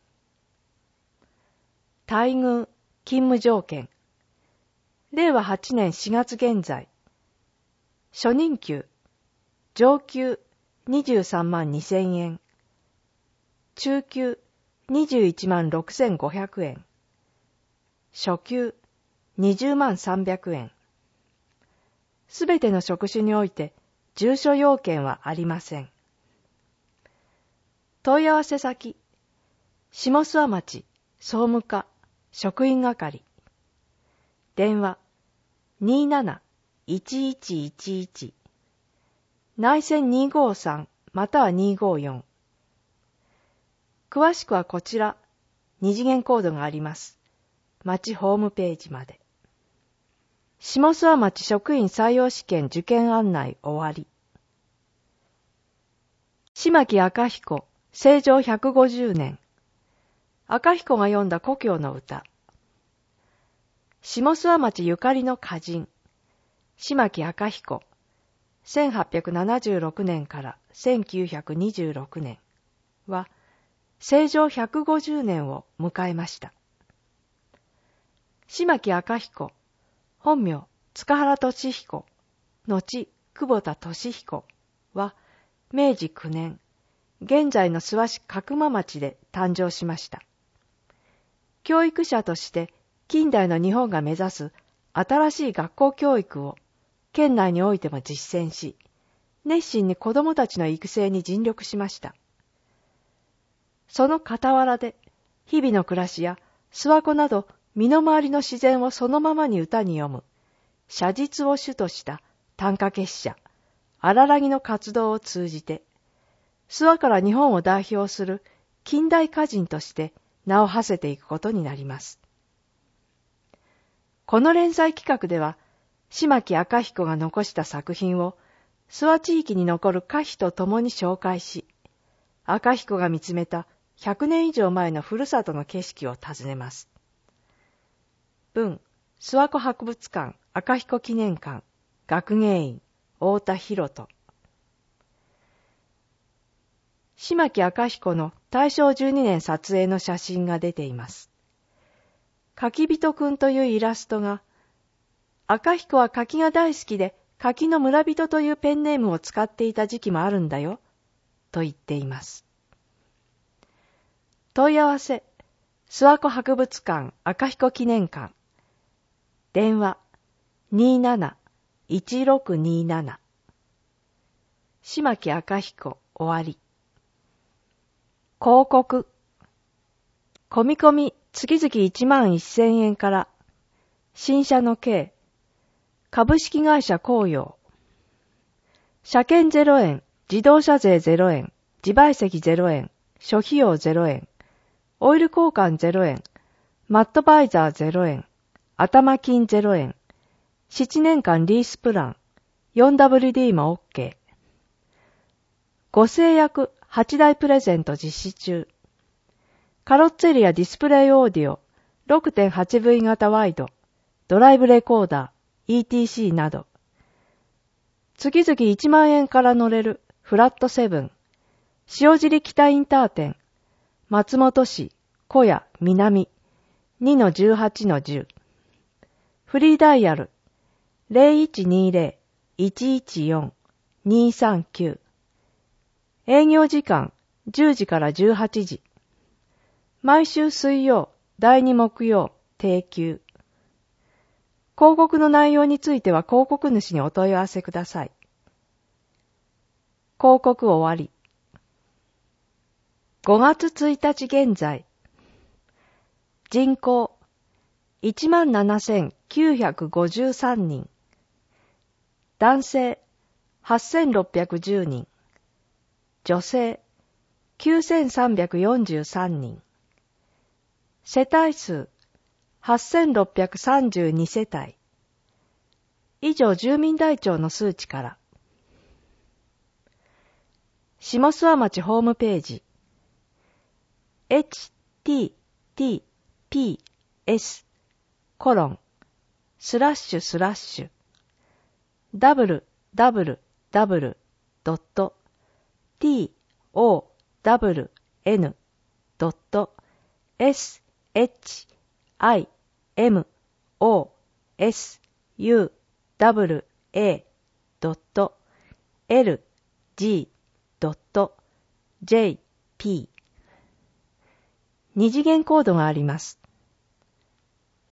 待遇、勤務条件。れいわはちねんしがつ現在。初任給、上級にじゅうさんまんにせんえん。中級にじゅういちまんろくせんごひゃくえん。初級にじゅうまんさんびゃくえん。すべての職種において住所要件はありません。問い合わせ先、下諏訪町総務課職員係。電話 にーなな いちいちいちいち。内線にーごーさんまたはにーごーよん。詳しくはこちら、二次元コードがあります。町ホームページまで。下諏訪町職員採用試験受験案内終わり。島木赤彦、成城ひゃくごじゅうねん。赤彦が詠んだ故郷の歌。下諏訪町ゆかりの歌人、島木赤彦、せんはっぴゃくななじゅうろくねんからせんきゅうひゃくにじゅうろくねんは、成城ひゃくごじゅうねんを迎えました。島木赤彦、本名塚原俊彦、 後久保田俊彦はめいじくねん、現在の諏訪市角間町で誕生しました。教育者として近代の日本が目指す新しい学校教育を県内においても実践し、熱心に子どもたちの育成に尽力しました。その傍らで、日々の暮らしや諏訪湖など身の回りの自然をそのままに歌に詠む、写実を主とした短歌結社、荒らぎの活動を通じて、諏訪から日本を代表する近代歌人として名を馳せていくことになります。この連載企画では、島木赤彦が残した作品を諏訪地域に残る歌碑とともに紹介し、赤彦が見つめたひゃくねん以上前のふるさとの景色を訪ねます。文、諏訪湖博物館赤彦記念館学芸員太田博人。島木赤彦のたいしょうじゅうにねん撮影の写真が出ています。柿人くんというイラストが、赤彦は柿が大好きで柿の村人というペンネームを使っていた時期もあるんだよ、と言っています。問い合わせ、諏訪湖博物館赤彦記念館。電話、にーなないちろくにーなな。島木赤彦終わり。広告。込み込み月々いちまんせんえんから、新車の軽、株式会社紅葉。車検ゼロえん、自動車税ゼロえん、自賠責ゼロえん、諸費用ゼロえん、オイル交換ゼロえん、マットバイザーゼロえん、頭金ゼロえん、ななねんかんリースプラン、よんダブリューディー も OK。ご制約はちだいプレゼント実施中。カロッツェリアディスプレイオーディオ、ろくてんはちブイ 型ワイド、ドライブレコーダー、イーティーシー など。月々いちまんえんから乗れるフラットセブン、塩尻北インター店、松本市、小谷、南、にのじゅうはちのじゅう。フリーダイヤル、ゼロいちにゼロ いちいちよん にさんきゅう。営業時間、じゅうじからじゅうはちじ。毎週水曜、だいに木曜、定休。広告の内容については広告主にお問い合わせください。広告終わり。ごがつついたち現在、人口 いちまんななせんきゅうひゃくごじゅうさんにん、男性はっせんろっぴゃくじゅうにん、女性きゅうせんさんびゃくよんじゅうさんにん、世帯数はっせんろっぴゃくさんじゅうにせたい。以上住民台帳の数値から。下諏訪町ホームページ エイチティーティーピーエス コロンスラッシュスラッシュ ダブリューダブリューダブリュー ドット ティーオーダブリューエヌ ドット エスエイチアイエムオーエスユーダブリューエー ドット エルジー ドット ジェーピー。二次元コードがあります。